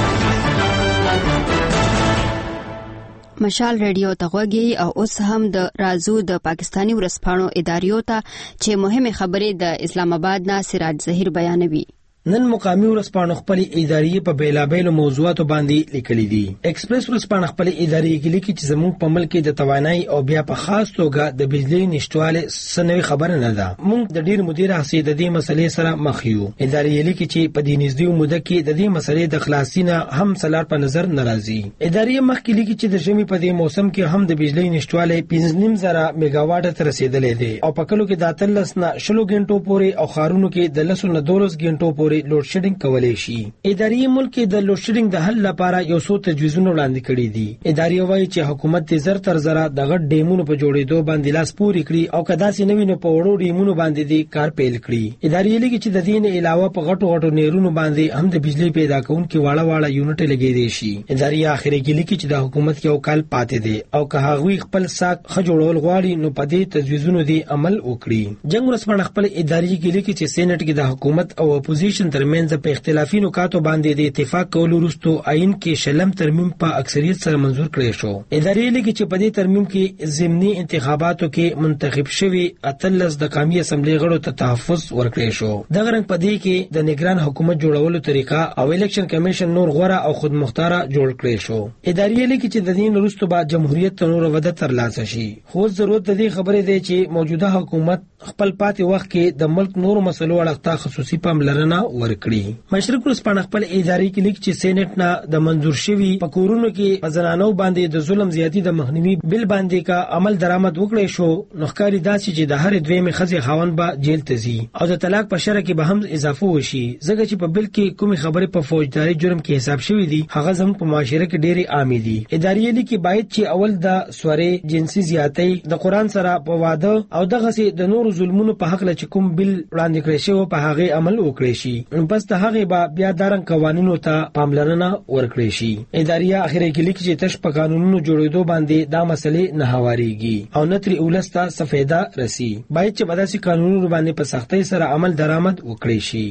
مشال ریډیو ته غوږی او اوس هم د رازو د پاکستانی ورسپاڼو اداریو ته چې مهمه خبرې د اسلام آباد نه سراج ظهیر بیانوي نن مقامی ورسپاڼو خپل ادارې په بیلابېلو موضوعاتو باندې لیکلي دي ایکسپریس ورسپاڼه خپل ادارې کې لیکي چې زموږ په ملک کې د توانایي او بیا په خاص توګه د بجلی نشټواله سنوي خبره نه ده موږ د ډیر مدیر حسي د دې مسلې سره مخ یو ادارې لیکي چې په دې نږدې موده کې د دې مسلې د خلاصینه هم سلار په نظر ناراضي ادارې مخ کې لیکي چې د ژمي په دې موسم کې هم د بجلی نشټواله پنځه نیم زره میگاواټ ته رسیدلې دي او په کلو کې د اتلس نه شلو غنټو پورې او خارونو کې د لسو نه دولس غنټو پورې لوډ شیډینګ کولای شي اداري ملک د لوډ شیډینګ د حل لپاره یو څو تجویزونه وړاندې کړي دي اداري وایي چې حکومت د زر تر زره د غټ ډیمونو په جوړېدو باندې لاس پوري کړی او کدا سي نوی نه په وړو ډیمونو باندې د کار پیل کړی اداري لګي چې د دین علاوه په غټو غټو نیرونو باندې هم د بجلی پیدا کوونکي واړه واړه یونټ لګي دي شي اداري اخري کې لیکي چې د حکومت یو کال پاتې دي او که هغه خپل ساق خجوړول غواړي نو په دې تجویزونو دی عمل وکړي جنگ ورسپاڼه خپل اداري کې لیکي چې سېنات کې د حکومت او اپوزیشن ترمنځ په اختلافي نکاتو باندې د اتفاق کولو وروسته آئین کې شلم ترمیم په اکثریت سره منزور کړی شو اداري لیکي چې په دې ترمیم کې ضمني انتخاباتو کې منتخب شوی اتلس د قومي اسمبلی غړو ته تحفظ ورکړی شو د غرنګ په دې کې د نگران حکومت جوړولو طریقه او الیکشن کمیشن نور غوړه او خود مختاره جوړ کړی شو اداري لیکي چې د دین وروسته بعد جمهوریت ته نور وده ترلاسه شي خو ضرورت د دې خبرې دی چې موجوده حکومت خپل پاتې وخت کې د ملک نور مسلو اړه خصوصي پاملرنه ورکړي مشرق ورسپاڼه خپل اداري کې لیک چې سېنات نه د منظور شوی په کورونو کې پزنانو باندې د ظلم زیاتی د مخنیوي بل باندې کا عمل درآمد وکړي شو نو ښکاری داسې چې د هر دویمه خزي خاون به جیل ته ځي او د طلاق په شرع کې به هم اضافه وشي ځکه چې په بل کې کومي خبره په فوجداري جرم کې حساب شوی دي هغه زموږ په معاشره کې ډېری عام دي اداري لیکي باید چې اول د سورې جنسي زیاتی د قران سره په واده او دغه سي د نور ظلمونو په حق لچ کوم بل وړاندې کړی شو په هغه عمل وکړي شي پس ته هغه به بیا دارن قوانینو ته پاملرنه ورکړي شي اداريه اخیری کې لیکي چې تش په قانونونو جوړېدو باندې دا مسلې نه هواريږي او نتري اولستا سفیدا رسی باید چې بداسي قانونونو باندې په سختۍ سره عمل درآمد وکړي شي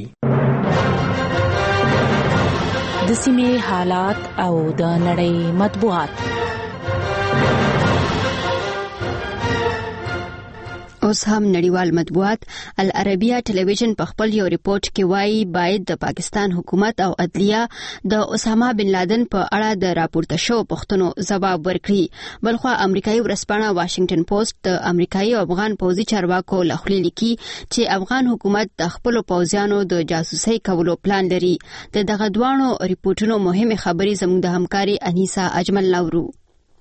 د سیمې حالات او د نړۍ مطبوعات اوس هم نړیوال مطبوعات العربیه ټلویزیون په خپل یو ریپورت کې وایي باید د پاکستان حکومت او عدلیه د اسامه بن لادن په اړه د راپورته شو پښتنو ځواب ورکړي بلخو امریکایي ورسپانه واشنگټن پوسټ د امریکایي او افغان پوځي چارواکو لخوا لیکي چې افغان حکومت د خپل پوځیانو د جاسوسي کولو پلان لري د دغه دوانو ریپورتونو مهمه خبري زموږ د همکاري انیسا اجمل نورو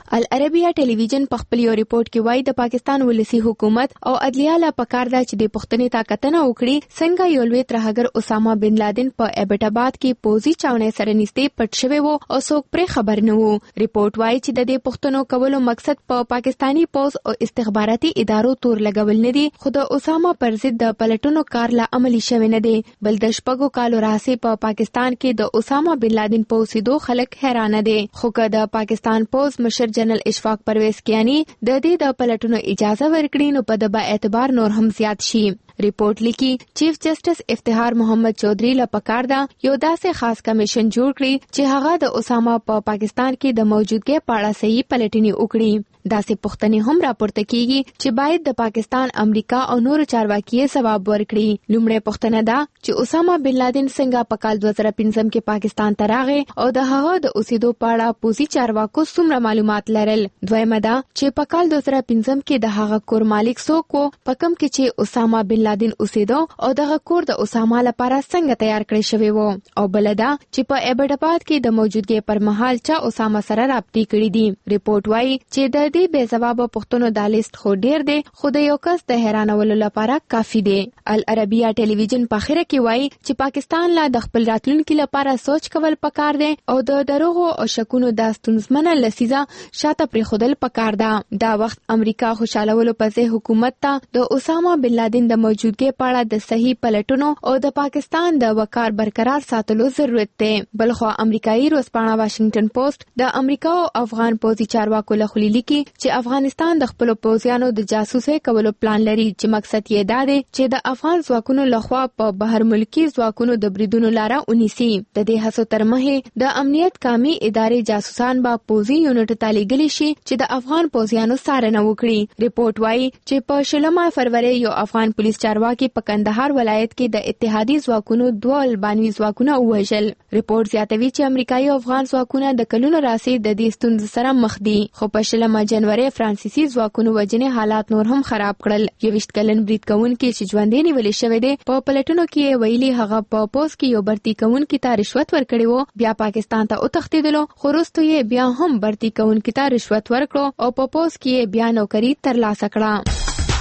العربیه ټلویزیون په خپل یو ریپورت کې وایي د پاکستان ولسی حکومت او عدلیه لا پکار ده چې د پښتنې طاقتنه وکړي څنګه یو لوی ترهګر اسامه بن لادن په ایبټ آباد کې پوزي چاونې سره نږدې پټ شوی وو او څوک پرې خبر نه وو. ریپورت وایي چې د دې پښتنو کولو مقصد په پاکستانی پوز او استخباراتي ادارو تور لګول نه دي، خو د اسامه پر ضد د پلټونو کار لا عملی شوی نه دی. بل د شپږو کالو راهیسې په پاکستان کې د اسامه بن لادن په اوسېدو خلک حیرانه دي، خو که د پاکستان پوز مشر جنرال اشفاق پرویز کیانی د دې د پلټونو اجازه ورکړي نو په د با اعتبار نور هم زیات شي. ریپورت لیکي چیف جسټس افتخار محمد چودھری له پکار دا یو داسې خاص کمیشن جوړ کړي چې هغه د اسامه په پاکستان کې د موجودګۍ په اړه صحیح پلټنې وکړي. داسې پوښتنې هم راپورته کیږي چې باید د پاکستان، امریکا او نور چارواکي ثواب ورکړي. لومړی پوښتنه ده چې اسامه بن لادن څنګه په کال دوه زره پنځم کې پاکستان ته راغی او د هغه د اوسېدو په اړه پوزي چارواکو څومره معلومات لرل. دویمه ده چې په کال دوه زره پنځم کې د هغه کور مالک څوک و، په کوم کې چې اسامه بن لادن اوسېدو او دغه کور د اسامه لپاره څنګه تیار کړی شوی و. او بل ده چې په ایبټ آباد کې د موجودګۍ پر مهال چا اسامه سره رابطې کړې دي. ریپورت وایي چې د دې بې ځوابه پوښتنو دا لیست خو ډیر دی، خو د یو کس د حیرانولو لپاره کافي دی. العربیه ټلویزیون په اخره کې وایي چې پاکستان لا د خپل راتلونکي لپاره سوچ کول پکار دی او د دروغو او شکونو د ستونزمنه لسیزه شاته پرېښودل پکار ده. دا وخت امریکا خوشالولو په ځای حکومت ته د اسامه بن لادن د موجودګۍ په اړه د صحیح پلټنو او د پاکستان د وقار برقرار ساتلو ضرورت دی. بلخو امریکایي ورځپاڼه واشنگټن پوسټ د امریکا او افغان پوځي چارواکو له خوا لیکي چې افغانستان د خپل پوځیانو د جاسوسۍ کولو پلان لري چې مقصد یې دا دی چې د افغان ځواکونو لخوا په بهر ملکی ځواکونو د بریدونو لاره ونیسي. د دې هڅو تر مخې د امنیت کامي ادارې جاسوسان به پوځي یونټ ته لیږلي شي چې د افغان پوځیانو څارنه وکړي. ریپورت وایي چې په شلمه فروری یو افغان پولیس چارواکي په کندهار ولایت کې د اتحادي ځواکونو دوه البانوي ځواکونه ووژل. ریپورت زیاتوي چې امریکایي او افغان ځواکونه د کلونو راهیسې د دې ستونزې سره مخ دي، خو په شلمه جنوري فرانسیسي ځواکونو وجنې حالات نور هم خراب کړل. یوویشت کلن برید کوونکي چې ژوندی نیولې شوی دی په پلټنو کې ویلي هغه په پوز کې یو برتی کوونکي ته رشوت ورکړی وو، بیا پاکستان ته وتښتېدلو، خو وروسته یې بیا هم برتی کوونکي ته رشوت ورکړو او په پوز کې یې بیا نوکري ترلاسه کړه.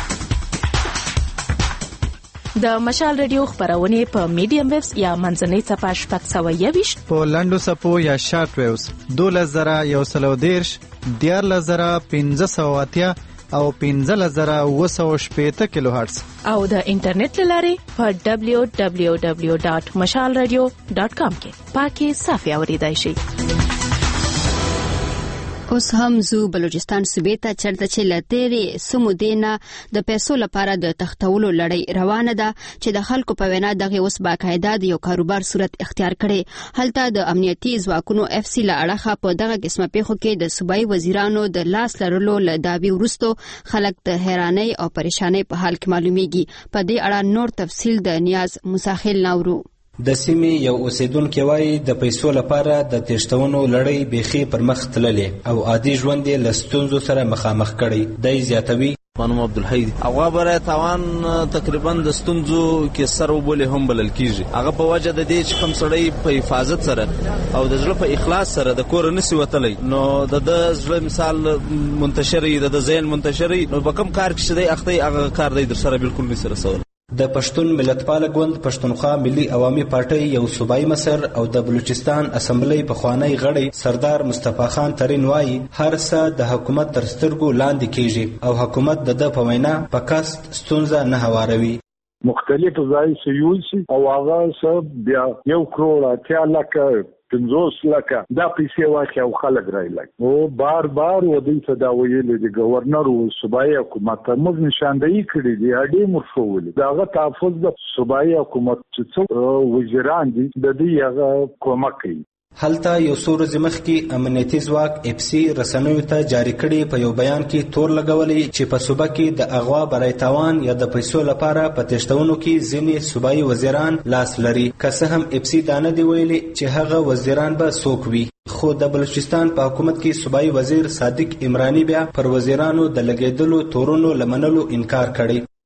د مشال ریډیو خبرونه په میډیم ویوز یا منځنۍ صفحه شپږ سوه یوویشت په لنډو صفحو یا شارټ ویوز دولس زره یو سل او دېرش، دیارلس زره پنځه سوه اتیا او پنځلس زره اووه سوه شپېته کیلو هرتز او د انټرنیټ له لارې په دبلیو دبلیو دبلیو ډاټ مشال رادیو ډاټ کام کې پاکي صافي اورېدای شئ. اوس هم زو بلوچستان صوبې ته چرته چې لتهري سمودینا د پیسو لپاره د تختولو لړۍ روانه ده چې د خلکو په وینا دغه اوس باقاعده د یو کاروبار صورت اختیار کړي. هلته د امنیتي ځواکونو اف سی له اړخه په دغه قسمه پیښو کې د صوبایي وزیرانو د لاس لرلو له دعوی وروسته خلک د حیرانۍ او پریشانۍ په حال کې معلومیږي. په دې اړه نور تفصیل د نیاز مساخیل ناورو. د سیمې یو اوسیدونکو وایي د پیسو لپاره د تښتونو لړۍ بیخي پر مخ تللې او عادي ژوند یې له ستونزو سره مخامخ کړی. دی زیاتوي خانم عبدالحی هغه برای تاوان تقریبا د ستونزو کې سر وبولې هم بلل کیږي. هغه په وجه د دې چې کوم سړی په حفاظت سره او د زړه په اخلاص سره د کور نسی وتلی نو د د زړه مثال منتشري د ذهن منتشري نو په کوم کار کې شې دی اخته هغه کار دی در سره بالکل نسی رسول. د پښتون ملتپال ګوند پښتونخوا ملي عوامي پارټۍ یو صوبایي مشر او د بلوچستان اسمبلی پخوانی غړی سردار مصطفی خان ترین وایي هر څه د حکومت تر سترګو لاندې کیږي او حکومت د د په وینا په کاست ستونزه نه هواروي. مختلف ځای سيوسي او هغه سب بیا یو کروڑ اتیا لکه پنځوس لکه دا پیسې واخی او خلک رایلای او بار بار و دې ته دا ویلي د گورنر او صوبایي حکومت موږ نشاندهي کړې دي اډې مرشولې داغه تحفظ د صوبایي حکومت چې وزیران دي د دې هغه کومک کوي. هلته یو څو ورځې مخکې امنیتي ځواک اف سی رسنیو ته جاری کړي په یو بیان کې تور لګولي چې په صوبه کې د اغوا برای تاوان یا د پیسو لپاره په تښتونو کې ځینې صوبایي وزیران لاس لري. که څه هم اف سی دا نه دی ویلي چې هغه وزیران به څوک وي، خو د بلوچستان په حکومت کې صوبایي وزیر صادق عمرانی بیا پر وزیرانو د لګیدلو تورونو لمنلو انکار کړی.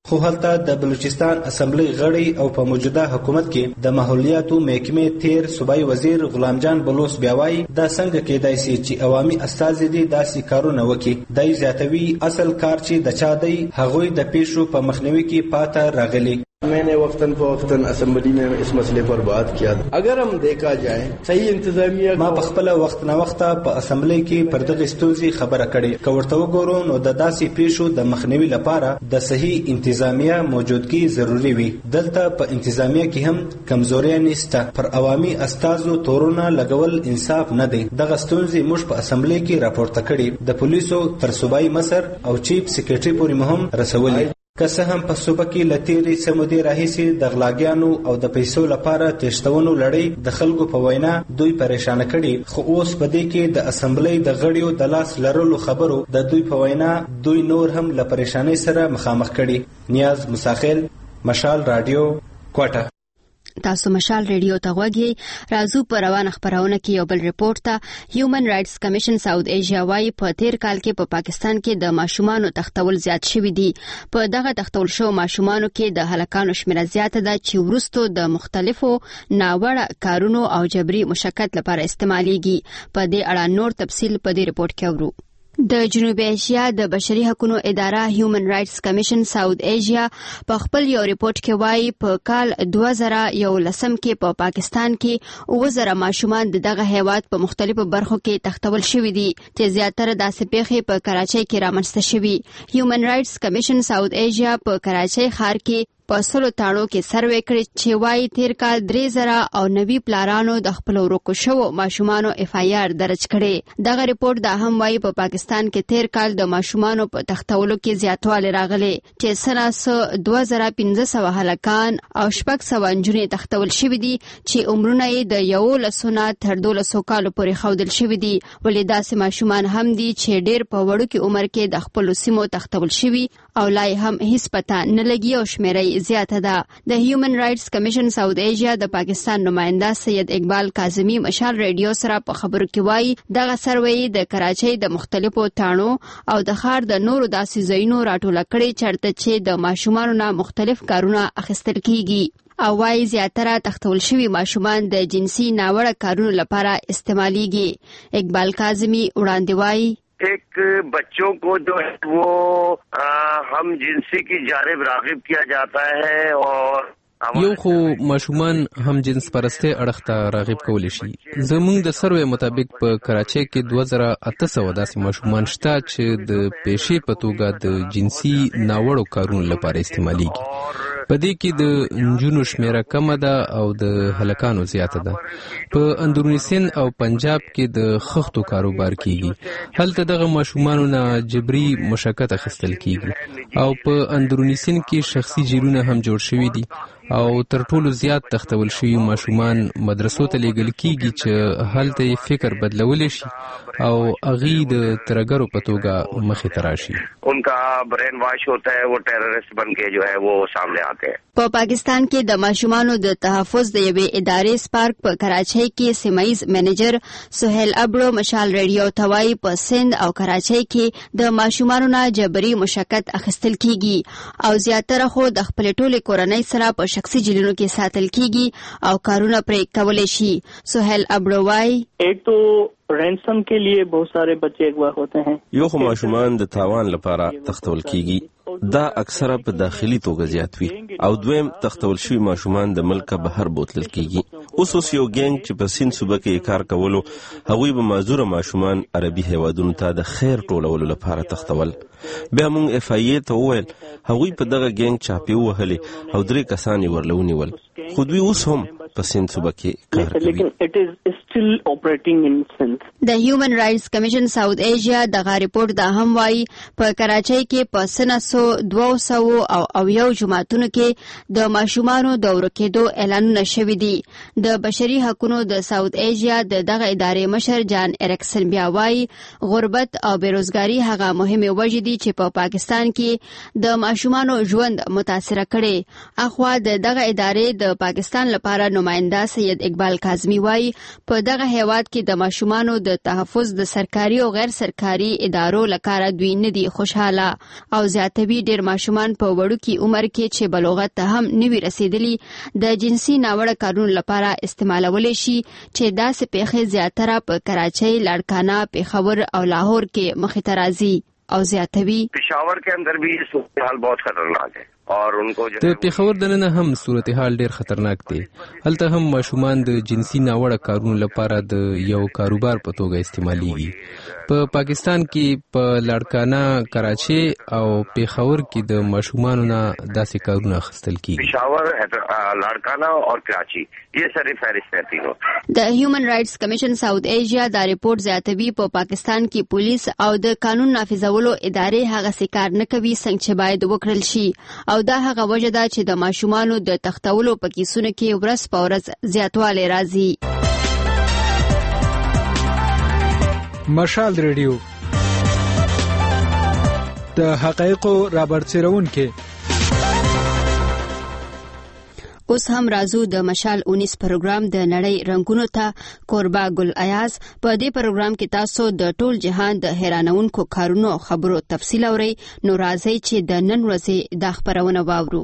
خو هلته د بلوچستان اسمبلی غړي او په موجوده حکومت کې د ماحولیاتو محکمې تیر صوبایي وزیر غلام جان بلوچ بیا وایي دا څنګه کېدای شي چې عوامي استازي دي داسې کارونه وکړي. دای زیاتوي اصل کار چې د چا دی هغوی د پیښو په مخنیوي کې پاته راغلي. میں نے وقتاً فوقتاً اسمبلی میں اس مسئلے پر بات کیا. اگر ہم دیکھا جائے صحیح انتظامیہ ما په خپل وخت نه وخت په اسمبلی کې پر دغه ستونزې خبره کړې. که ورته وګورو نو د داسې پیښو د مخنیوي لپاره د صحیح انتظامیه موجودګي ضروری وي. دلته په انتظامیه کې هم کمزوري نشته. پر عوامي استازو تورونه لګول انصاف نه دی. دغه ستونزې موږ په اسمبلی کې راپورته کړې. د پولیسو تر صوبایي مشر او چیف سیکریټري پورې مهم رسولي. که څه هم په صوبه کې له تېرې څه مودې راهیسې د غلاګیانو او د پیسو لپاره تېښتونو لړۍ د خلکو په وینا دوی پریشانه کړي، خو اوس په دې کې د اسمبلی د غړیو د لاس لرلو خبرو د دوی په وینا دوی نور هم له پریشانۍ سره مخامخ کړي. نیاز مساخیل، مشال رادیو، کوټه. تاسو مشال ریډیو ته غوږی. راځو په روانه خبرونه کې یو بل ریپورت ته. هیومن رائټس کمیشن ساوث ایشیا وايي په تیر کال کې په پا پاکستان کې د ماشومانو تختول زیات شوي دي. په دغه تختول شو ماشومانو کې د هلکانو شمیره زیاته ده چې وروسته د مختلفو ناوړه کارونو او جبري مشقت لپاره استعماليږي. په دې اړه نور تفصیل په دې ریپورت کې اورو. د جنوبي اسیا د بشري حقوقو اداره هیومن رائټس کمیشن ساوث ایشیا په خپل یو ریپورت کې وایي په کال دوه زره یولسم کې په پا پاکستان کې اووه زره ماشومان د دغه هیواد په مختلفو برخو کې تختول شوي دي چې زیاتره داسې پیښې په کراچۍ کې رامنځته شوي. هیومن رائټس کمیشن ساوث ایشیا په کراچۍ ښار کې په سلو تاڼو کې سروې کړې چې وایي تیر کال درې زره او نوي پلارانو د خپلو ورکو شوو ماشومانو اف آی آر درج کړي. دغه ریپورت دا هم وایي په پا پاکستان کې تیر کال د ماشومانو په تختولو کې زیاتوالی راغلی چې سره دوه زره پنځه سوه هلکان او شپږ سوه نجونې تختول شوي دي چې عمرونه یې د یولسو نه تر دولسو کالو پورې ښودل شوي دي. ولې داسې ماشومان هم دي چې ډېر په وړوکي عمر کې د خپلو سیمو تختول شوي او لا یې هم هیڅ پته نه لګي او شمیره زیاته ده. د هیومن رائټس کمیشن ساوث ایشیا د پاکستان نماینده سید اقبال کاظمی مشال ریډیو سره په خبرو کې وایي دغه سروې د کراچۍ د مختلفو تاڼو او د ښار د نورو داسې ځایونو راټوله کړې چېرته چې د ماشومانو نه مختلف کارونه اخیستل کیږي او وايي زیاتره تختول شوي ماشومان د جنسي ناوړه کارونو لپاره استعماليږي. اقبال کاظمی وړاندې وایي ایک بچوں کو جو ہے وہ ہم جنسی کی جانب راغب کیا جاتا ہے اور یو خو ماشومان هم جنس پرسته اړخ ته راغب کولی شي. زموږ د سروې مطابق په کراچۍ کې دوه زره اته سوه داسې ماشومان شته چې د پیشې په توګه د جنسي ناوړو کارونو لپاره استعماليږي. په دې کې د نجونو شمیره کمه ده او د هلکانو زیاته ده. په اندروني سند او پنجاب کې د خښتو کاروبار کیږي. هلته دغه ماشومانو نه جبري مشقت اخیستل کیږي او په اندروني سند کې شخصي جیلونه هم جوړ شوي دي او تر ټولو زیات تختول شوي ماشومان مدرسو ته لیږل کیږي چې هلته یې فکر بدلولی شي او هغوی د ترګرو په توګه مخې ته راشي. ان کا برین واش ہوتا ہے، وہ ٹیررسٹ بن کے جو ہے وہ سامنے آتے ہیں. په پاکستان کې د ماشومانو د تحفظ د یوې ادارې سپارک په کراچۍ کې سیمایز منیجر سهیل ابړو مشال ریډیو ته وایي په سند او کراچۍ کې د ماشومانو نه جبري مشقت اخیستل کیږي او زیاتره خو د خپلې ټولې کورنۍ سره په شخصي جیلونو کې ساتل کیږي او کارونه پرې کولی شي. سهیل ابړو وایي ایک تو رینسم کے لیے بہت سارے بچے اغوا ہوتے ہیں. یو خو ماشومان د تاوان لپاره تختول کیږي، دا اکثره په داخلي توګه زیات وي، او دویم تختول شوي ماشومان د ملکه بهر بوتلل کیږي. اوس اوس یو ګینګ چې په سیند صوبه کې کار کولو هغوی به معذوره ماشومان عربي هیوادونو ته د خیر ټولولو لپاره تختول. بیا موږ اف آی ته وویل هغوی په دغه ګینګ چاپې ووهلې او درې کسان یې ورله ونیول، خو دوی اوس هم په سیند صوبه کې کار کوي. د هیومن رائټس کمیشن ساوث ایشیا دغه ریپورت دا هم وایي په کراچۍ کې په سنسو دوه سوه او اویو جماعتونو کې د ماشومانو د ورکېدو اعلانونه شوي دي. د بشري حقوقو د ساوث ایشیا د دغه ادارې مشر جان اریکسن بیا وایي غربت او بیروزګاري هغه مهمې وجې دي چې په پا پاکستان کې د ماشومانو ژوند متاثره کړي. اخوا د دغه ادارې د پاکستان لپاره نماینده سید اقبال کاظمی وایي په دغه هیواد کې د ماشومانو د تحفظ د سرکاري او غیر سرکاري ادارو لپاره دوی نه دي خوشحاله او زیاتوي ډېر ماشومان په وړوکي عمر کې چې بلوغت ته هم نوي رسیدلي د جنسي ناوړه کارونو لپاره استعمالولی شي چې داسې پیښې زیاتره په کراچۍ، لاړکانه، پېښور او لاهور کې مخې ته راځي او زیاتوي. پېښور کې اندر بھی صورتحال بہت خطرناک ہے اور ان کو د پېښور دننه هم صورتحال ډیر خطرناک دی. هلته هم ماشومان د جنسي ناوړه کارونو لپاره د یو کاروبار په توګه استعمالېږي. په پا پاکستان کې په لاړکانه، کراچۍ او پېښور کې د ماشومانو نه داسې کارونه اخیستل کېږي. پېښور، لاړکانه او کراچۍ یہ سر فہرست ہے تینوں. د هیومن رائټس کمیشن ساوث ایشیا دا ریپورت زیاتوي په پا پاکستان کې پولیس او د قانون نافذولو ادارې هغه کار نه کوي څنګه چې باید وکړل شي او دا هغه وجه ده چې د ماشومانو د تختولو په کیسونو کې ورځ په ورځ زیاتوالی راځي. مشال ریډیو د حقایقو رابرسېرونکي. اوس هم راځو د مشال اونیس پروګرام د نړۍ رنگونو ته. کوربا ګل ایاز په دې پروګرام کې تاسو د ټول جهان د حیرانونکو کارونو خبرو تفصیل اورئ. نو راځئ چې د نن ورځې دا خبرونه واورو.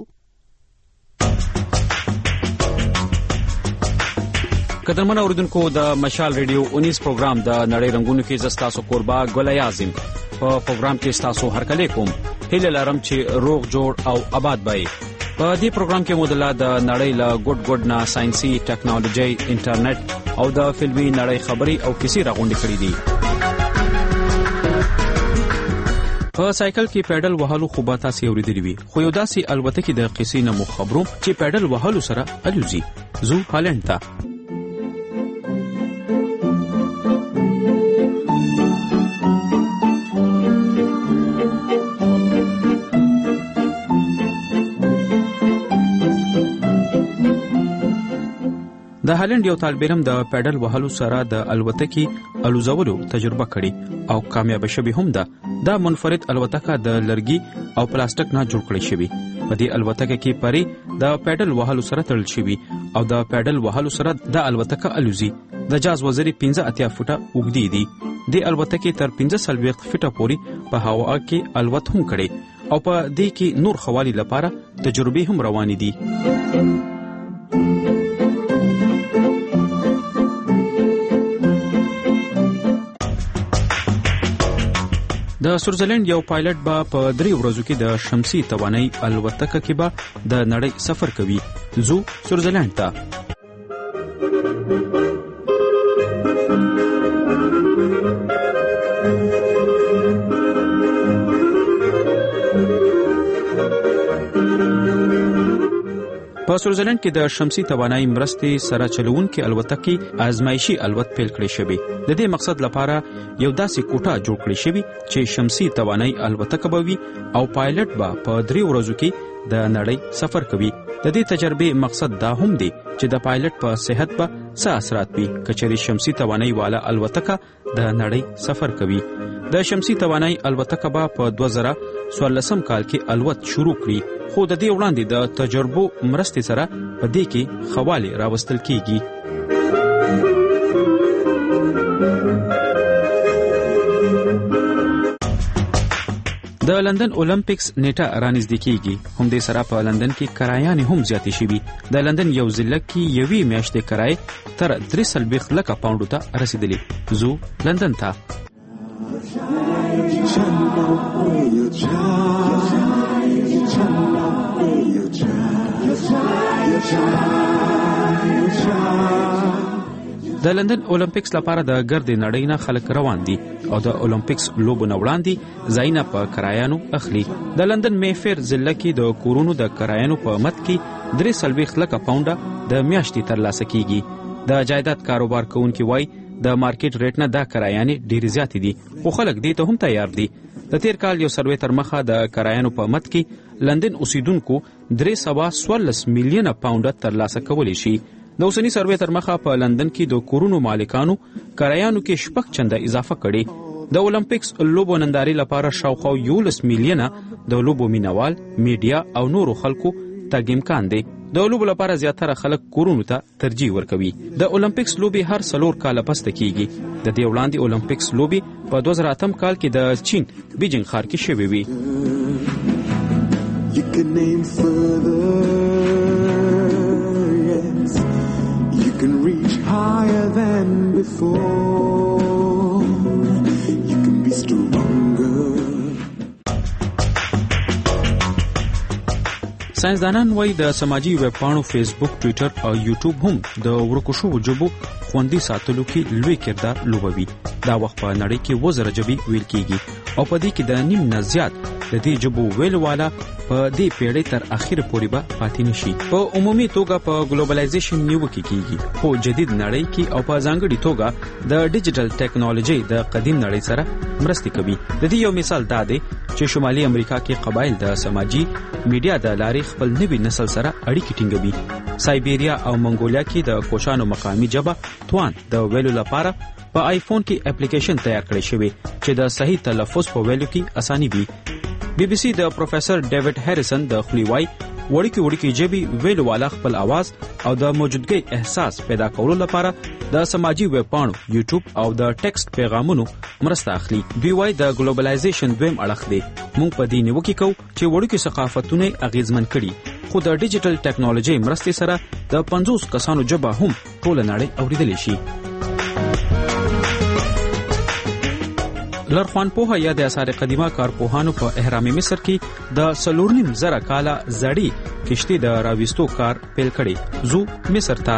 قدرمن اوریدونکو، د مشال ریډیو اونیس پروګرام د نړۍ رنگونو کې زستاسو کوربا ګل ایاز په پروګرام کې تاسو هرکلی کوم. هیله لرم چې روغ جوړ او آباد وئ. په دې پروګرام کې مودله د نړۍ له ګډ ګډ نه ساينسي ټیکنالوژي، انټرنیټ او د فلمي نړۍ خبري او کیسې راغونډې کړې دي. په سایکل کې پیډل وهلو خو به تاسو اوریدلی وي، خو یو داسې البته کې د قصې نه مو خبرو چې پیډل وهلو سره الوزي. زو هالند ته د هالند یو طالب علم د پیډل وهلو سره د الوتکې الوزولو تجربه کړې او کامیاب شوی هم ده. دا منفرد الوتکه د لرګي او پلاستیک نه جوړ کړی شوی. په دې الوتکه کې پري د پیډل وهلو سره تړل شوی او د پیډل وهلو سره د الوتکه الوزي. د جاز وزري پنځه اتیا فوټه اوږدې دي. د الوتکې تر پنځه څلوېښت فوټه پورې په هوا کې الوت هم کړي او په دې کې نور خوالي لپاره تجربې هم روانې دي. د سویټزرلند یو پایلټ به په درې ورځو کې د شمسي توانایي الوتکه کې به د نړۍ سفر کوي. زو سویټزرلند ته په سویټزرلند کې د شمسي توانایي مرستې سره چلوونکې الوتکې آزمایشي الوت پیل کړی شوی. د دې مقصد لپاره یو داسې کوټه جوړ کړی شوی چې شمسي توانایي الوتکه به وي او پایلټ به په درې ورځو کې د نړۍ سفر کوي. د دې تجربې مقصد دا هم دی چې د پایلټ په صحت به څه اثرات وي کچېرې شمسي توانایي والا الوتکه د نړۍ سفر کوي. د شمسي توانایي الوتکه به په دوه زره څوارلسم کال کې الوت شروع کړي، خو د دې وړاندې د تجربو مرستې سره په دې کې خوالې راوستل کیږي. د لندن اولمپکس نیټه رانږدې کیږي. هم دې سره په لندن کې کرایانې هم زیاتې شوي. د لندن یو ضلع کې یوې میاشتې کرایې تر درې څلوېښت لکه پاونډو ته رسیدلې. زو لندن ته د لندن اولمپکس لپاره د ګردې نړۍ نه خلک روان دي او د اولمپکس لوبو نه وړاندې ځایونه په کرایانو اخلي. د لندن میفیر ضلع کې د کورونو د کرایانو په مت کې درې څلوېښت لکه پاونډه د میاشتې ترلاسه کیږي. د جایداد کاروبار کوونکي وایي د مارکیټ ریټ نه دا کرایانې ډېرې زیاتې دي، خو خلک دې ته هم تیار دي. د تیر کال یو سروې تر مخه د کرایانو په مت کې لندن اوسیدونکو درې سوه څوارلس میلیونه پاونډه ترلاسه کولی شي. د اوسنی سروې تر مخه په لندن کې د کورونو مالکانو کرایانو کې شپږ چنده اضافه کړي. د اولمپکس لوبو نندارې لپاره شاوخوا یولس میلیونه د لوبو مینوال، میډیا او نورو خلکو تګ امکان دی. د لوبو لپاره زیاتره خلک کورونو ته ترجیح ورکوي. د اولمپیکس لوبي هر څلور کاله پس کیږي. د دې وړاندې اولمپیکس لوبي په دوه زره اتم کال کې د چین بیجینګ ښار کې شوې وي. You can aim further, yes. You can reach higher than before. You can be stronger. ساينسدانان وایي د سماجی ویب پاڼو فیسبوک، ټوئیټر او یوټیوب هم د ورکو شوو ژبو خوندي ساتلو کې لوی کردار لوبوي. دا وخت په نړۍ کې وزره ژبې ویل کیږي او په دې کې د نیم نه زیات د دې ژبو ویلو والا په دې پیړۍ تر اخره پورې به پاتې نشي. په عمومي توګه په ګلوبلایزیشن نیوکه کیږي خو جدید نړۍ کې او په ځانګړي توګه د ډیجیټل ټیکنالوژي د قدیم نړۍ سره مرسته کوي. د دې یو مثال دا دی چې شمالي امریکا کې قبایل د سماجی میډیا د لارې خپل نوي نسل سره اړیکې ټینګوي. سایبیریا او منګولیا کې د کوشانو مقامی ژبه توان د ویلو لپاره په آیفون کې اپلیکیشن تیار کړی شوی چې د صحیح تلفظ په ویلو کې اساني وي. بی بی سی د پروفیسور ډیوډ هریسن د خلیوای وړکی وړکی ژبې ویلو والا خپل आवाज او د موجودګۍ احساس پیدا کولو لپاره د سماجی ویب پاڼو، یوټیوب او د ټیکسټ پیغامونو مرسته اخلي. دوی وايي د ګلوبلایزیشن دویم اړخ دی. موږ په دې نیوکه کوو چې وړکی ثقافتونه اغیزمن کړي خو د ډیجیټل ټیکنالوژي مرسته سره د پنځوس کسانو ژبه هم ټول نړۍ اوریدلی شي. لرخوانپوها یا د آثار قدیمه کارپوهانو په اهرام مصر کې د سلورنیم زره کاله زړې کشتۍ د راويستو کار پیل کړي. زو مصر ته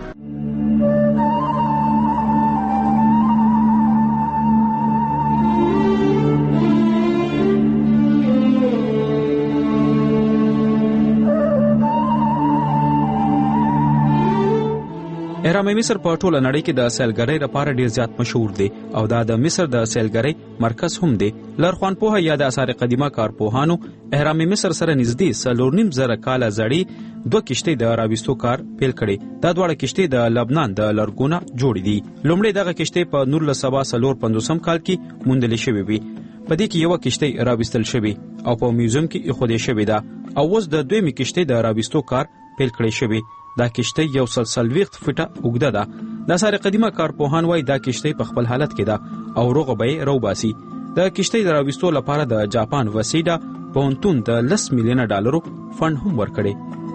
اهرام مصر په ټوله نړۍ کې د سیلګرۍ لپاره ډیر زیات مشهور دی او دا د مصر د سیلګرۍ مرکز هم دی. لرخوانپوها یا د آثار قدیمه کارپوهانو اهرام مصر سره نږدې څلورنیم زره کاله زړې دوه کشتۍ د راويستو کار پیل کړي. دا دواړه کشتۍ د لبنان د لرګونه جوړې دي. لومړی دغه کشتۍ په نولس سوه څلور پنځوسم کال کې موندل شوې وي. په دې کې یو کشتۍ راويستل شوې او په میوزیم کې ایښودل شوې ده او اوس د دویمې کشتۍ د راويستو کار پیل کړی شوی. دا کشتۍ یو سلسل ویخت فټه اوږده ده. د آثار قدیمه کارپوهان وایي دا کشتۍ په خپل حالت کې ده او روغه به یې روباسي. د کشتۍ د راويستو لپاره د جاپان وسیډا پونتون د لس میلیونه ډالرو فند هم ورکړي.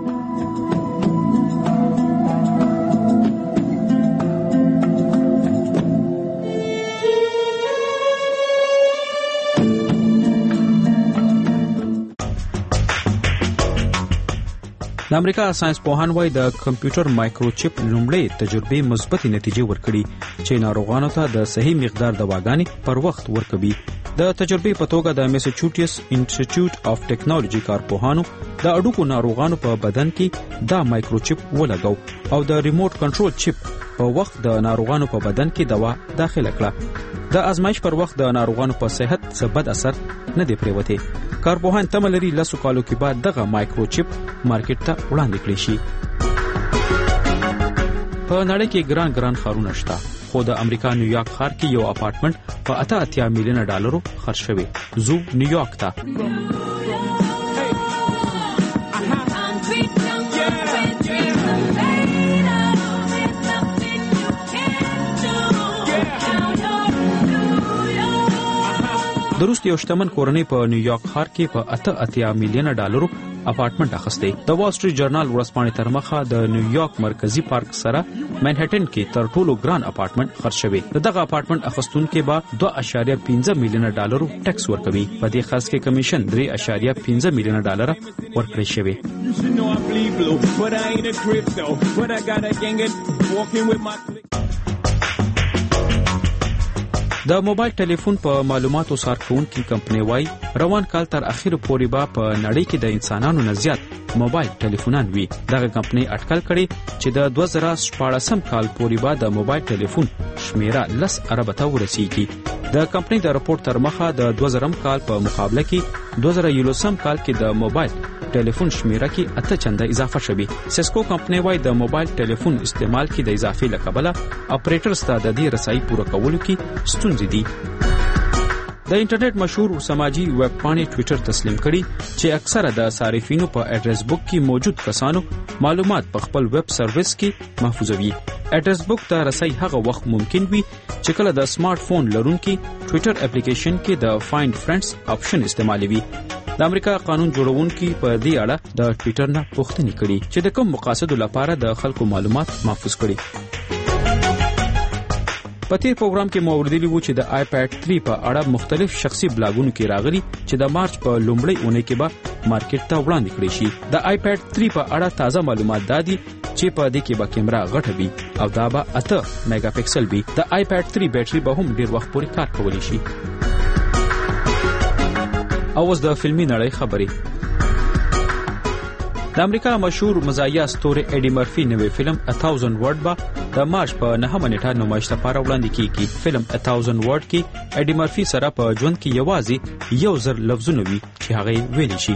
د امریکا ساينس پوهان وایي د کمپیوټر مایکروچپ لومړی تجربه مثبت نتیجې ورکړي چې ناروغانو ته د صحیح مقدار دواګانې پر وخت ورکوي. د تجربې په توګه د میساچوټس انسټیټیوټ اف ټیکنالوژي کارپوهانو د اډوکو ناروغانو په بدن کې دا مایکروچپ ولګاو او د ریموټ کنټرول چپ په وخت د ناروغانو په بدن کې دوا داخله کړه. د آزمایش پر وخت د ناروغانو په صحت څه بد اثر نه دی پریوته. کارپوهان تمه لري لسو کالو کې بعد دغه مایکروچپ مارکیټ ته وړاندې کړي شي. په نړۍ کې ګران ګران ښارونه شته خو د امریکا نیویارک ښار کې یو اپارټمنټ په اته اتیا میلیونه ډالرو خرڅ شوی. زو نیویارک ته د روس یو شتمن کورنۍ په نیویارک ښار کې په اته اتیا میلیونه ډالرو اپارټمنټ اخیستی. د وال سټریټ جرنال ورځپاڼې تر مخه د نیویارک مرکزی پارک سره منهټن کې تر ټولو ګران اپارټمنټ خرڅ شوی. دغه اپارټمنټ اخیستونکو به دوه اعشاریه پنځه میلیونه ډالرو ټیکس ورکوي. په دې خرڅ کې کمیشن درې اعشاریه پنځه میلیونه ډالر ورکړی شوی. د موبایل ټلیفون په معلوماتو سارکونکي کمپنۍ وای روان کال تر اخر پورې به په نړۍ کې د انسانانو نه زیات موبایل ټلیفونان وي. دغه کمپنۍ اټکل کړي چې د دوه زره شپاړسم کال پورې به د موبایل ټلیفون شمیره لس اربه ته ورسیږي. د کمپنۍ د راپور تر مخه د دوه زرم کال په مقابله کې دوه زره یولسم کال کې د موبایل ټلیفون شمیره کې اته چنده اضافه شوی. سیسکو کمپنۍ وای د موبایل ټلیفون استعمال کې د اضافي لکبله اپریټرز ته د دې رسایي پوره کولو کې ستونزې دي. د انټرنیټ مشهور سماجی ویب پاڼې ټوئیټر تسلیم کړي چې اکثره د صارفینو په اډرس بک کې موجود کسانو معلومات په خپل ویب سرویس کې محفوظوي. اډرس بک ته رسۍ هغه وخت ممکن وي چې کله د سمارټ فون لرونکي ټوئیټر اپلیکیشن کې د فایند فرندز آپشن استعمالوي. د امریکا قانون جوړونکي په دې اړه د ټوئیټر نه پوښتنه کړې چې د کوم مقاصدو لپاره د خلکو معلومات محفوظ کړي. په تیر پروګرام کې مو اوریدلی وو چې د آی پیډ تھری په اړه مختلف شخصي بلاګونو کې راغلي چې د مارچ په لومړۍ اونۍ کې به مارکیټ ته وړاندې کړي شي. د آی پیډ تھری په اړه تازه معلومات دادي چې په دې کې به کیمرا غټه وي او دا به اته میگا پکسل وي. د آی پیډ تھری بیټري به هم ډیر وخت پورې کار کولی شي. او اوس د فلمي نړۍ خبرې. د امریکا مشهور مزاحیه ستوري ایډي مرفي نوې فلم A Thousand Word با د مارچ په نهمه نیټه نمایش لپاره وړاندې کیږي. فلم A Thousand Word کې ایډي مرفي سره په ژوند کې یوازې یو زر لفظونه وي چې هغه ویلی شي.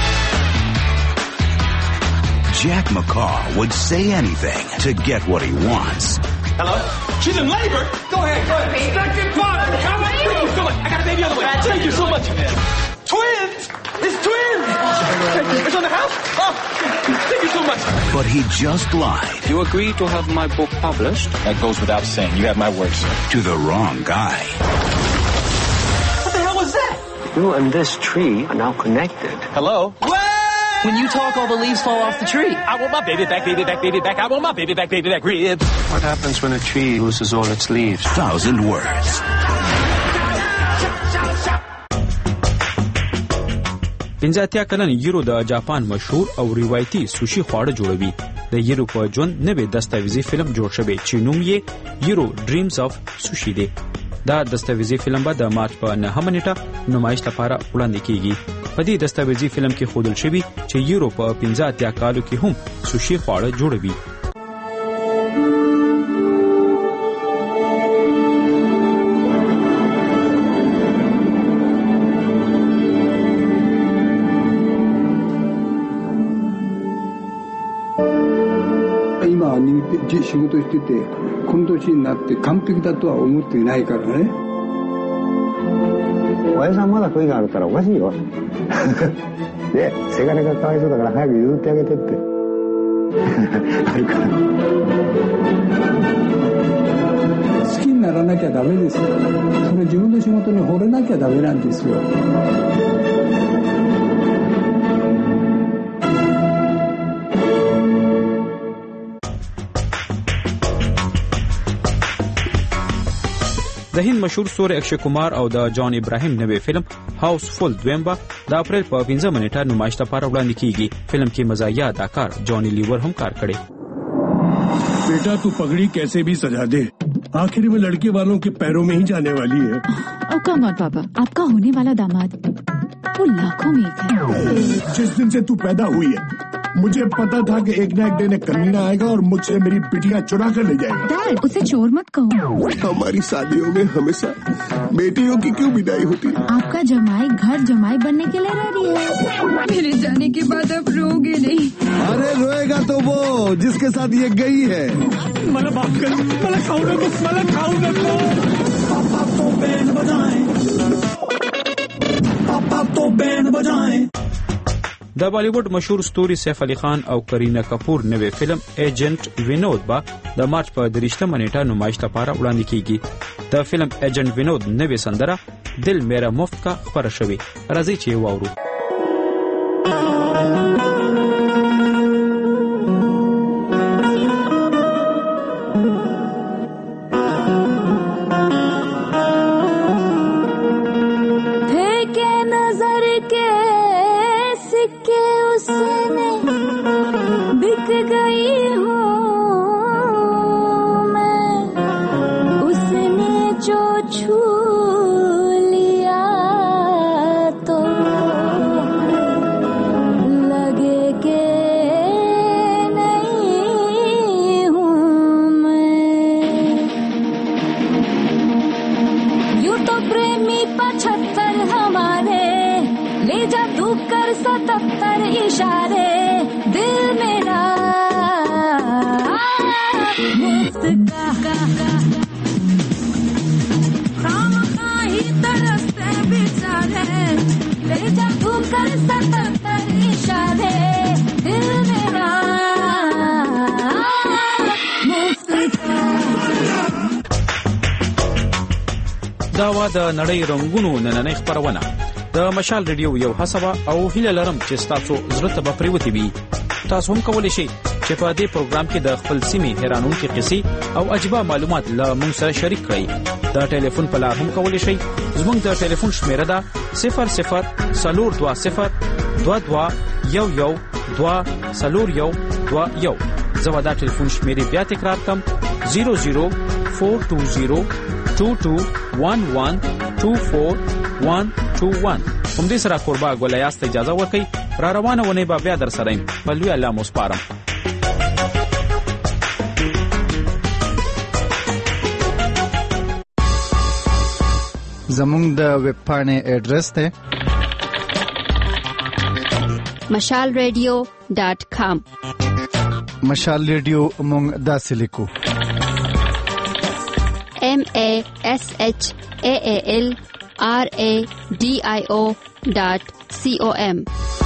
Jack McCaw would say anything to get what he wants. Hello? She's in labor? Go ahead, go ahead. Second part! Come on, come on. I got a baby on the way. Thank you so much. Twins! It's twins! It's on the house? Oh, thank you so much. But he just lied. You agreed to have my book published? That goes without saying. You have my word, sir. To the wrong guy. What the hell was that? You and this tree are now connected. Hello? What? When you talk, all the leaves fall off the tree. I want my baby back, baby back, baby back. I want my baby back, baby back. Ribs. What happens when a tree loses all its leaves? Thousand words. پنځه اتیا کلن یورو د جاپان مشهور او روایتي سوشي خواړه جوړوي. د یورو په ژوند نوې دستاویزي فلم جوړ شوی چې نوم یې یورو ډریمز اف سوشي دی. دا دستاویزي فلم به د مارچ په نهمه نیټه نمایش لپاره وړاندې کیږي. په دې دستاویزي فلم کې ښودل شوی چې یورو په پنځه اتیا کالو کې هم سوشي خواړه جوړوي. 仕事しててこの年になって完璧だとは思っていないからね。 親さんまだ悔いがあるからおかしいよ。で、せがれがかわいそうだから早く譲ってあげてって。あるから。 好きにならなきゃダメですよ。それ自分の仕事に惚れなきゃダメなんですよ。 د هند مشهور ستوري اکشي کمار او د جان ابراهیم نوې فلم هاوس فول دویم با د اپریل په پنځمه نیټه نمایش لپاره وړاندې کیږي. فلم کې مزاحیه اداکار جانی لیور هم کار کړي. बेटा तू पगड़ी कैसे भी सजा दे, आखिर में लड़के वालों के पैरों में ही जाने वाली है. Oh come on पापा, आपका होने वाला दामाद वो लाखों में एक है. जिस दिन से तू पैदा हुई है मुझे पता था कि एक ना एक दिन कमीना आएगा और मुझसे मेरी बिटिया चुरा कर ले जाएगा. डैड, उसे चोर मत कहो. हमारी शादियों में हमेशा बेटियों की क्यों विदाई होती है? आपका जमाई घर जमाई बनने के लिए रेडी है. मेरे जाने के बाद अब रोगे नहीं. अरे रोएगा तो वो जिसके साथ ये गई है. मला बाप कर मला खाऊ नको मला खाऊ नको. पापा तो बैंड बजाएं, पापा तो बैंड बजाएं. د بالیوډ مشهور ستوري سیف علي خان او کرینا کپور نوې فلم ایجنټ وینود با د مارچ په دریشتمه نیټه نمایش لپاره وړاندې کیږي. د فلم ایجنټ وینود نوې سندره دل میرا مفت کا خبره شوی. راځي چې واورو. دا وا د نړۍ رنگونو نننۍ خبرونه د مشال ریډیو یو حسابه او هیله لرم چې تاسو زړه ته پریوتی وي. تاسو هم کولی شئ چې په دې پروګرام کې د خپل سیمې هرانونکو قصې او عجيبه معلومات له موږ سره شریک کړئ. دا ټلیفون په لار هم کولی شئ. زموږ د ټلیفون شمیره ده صفر صفر صفر دو صفر دو دو یو یو دو صفر یو دو یو. زه دا ټلیفون شمیره بیا تکرار کوم صفر صفر چار دو صفر دو دو یک یک دو چار یک دو یک. هم دې سره قربا ګولایاست اجازه ورکړئ. را روانه ونی با بیا در سره ایم په لوی الله مصپارم. زمونږ د ویب پاڼې ایډریس ته مشال ریډیو ډاٹ کام. مشال ریډیو مونږ داسې لیکو M A S H A A L R A D I O dot com.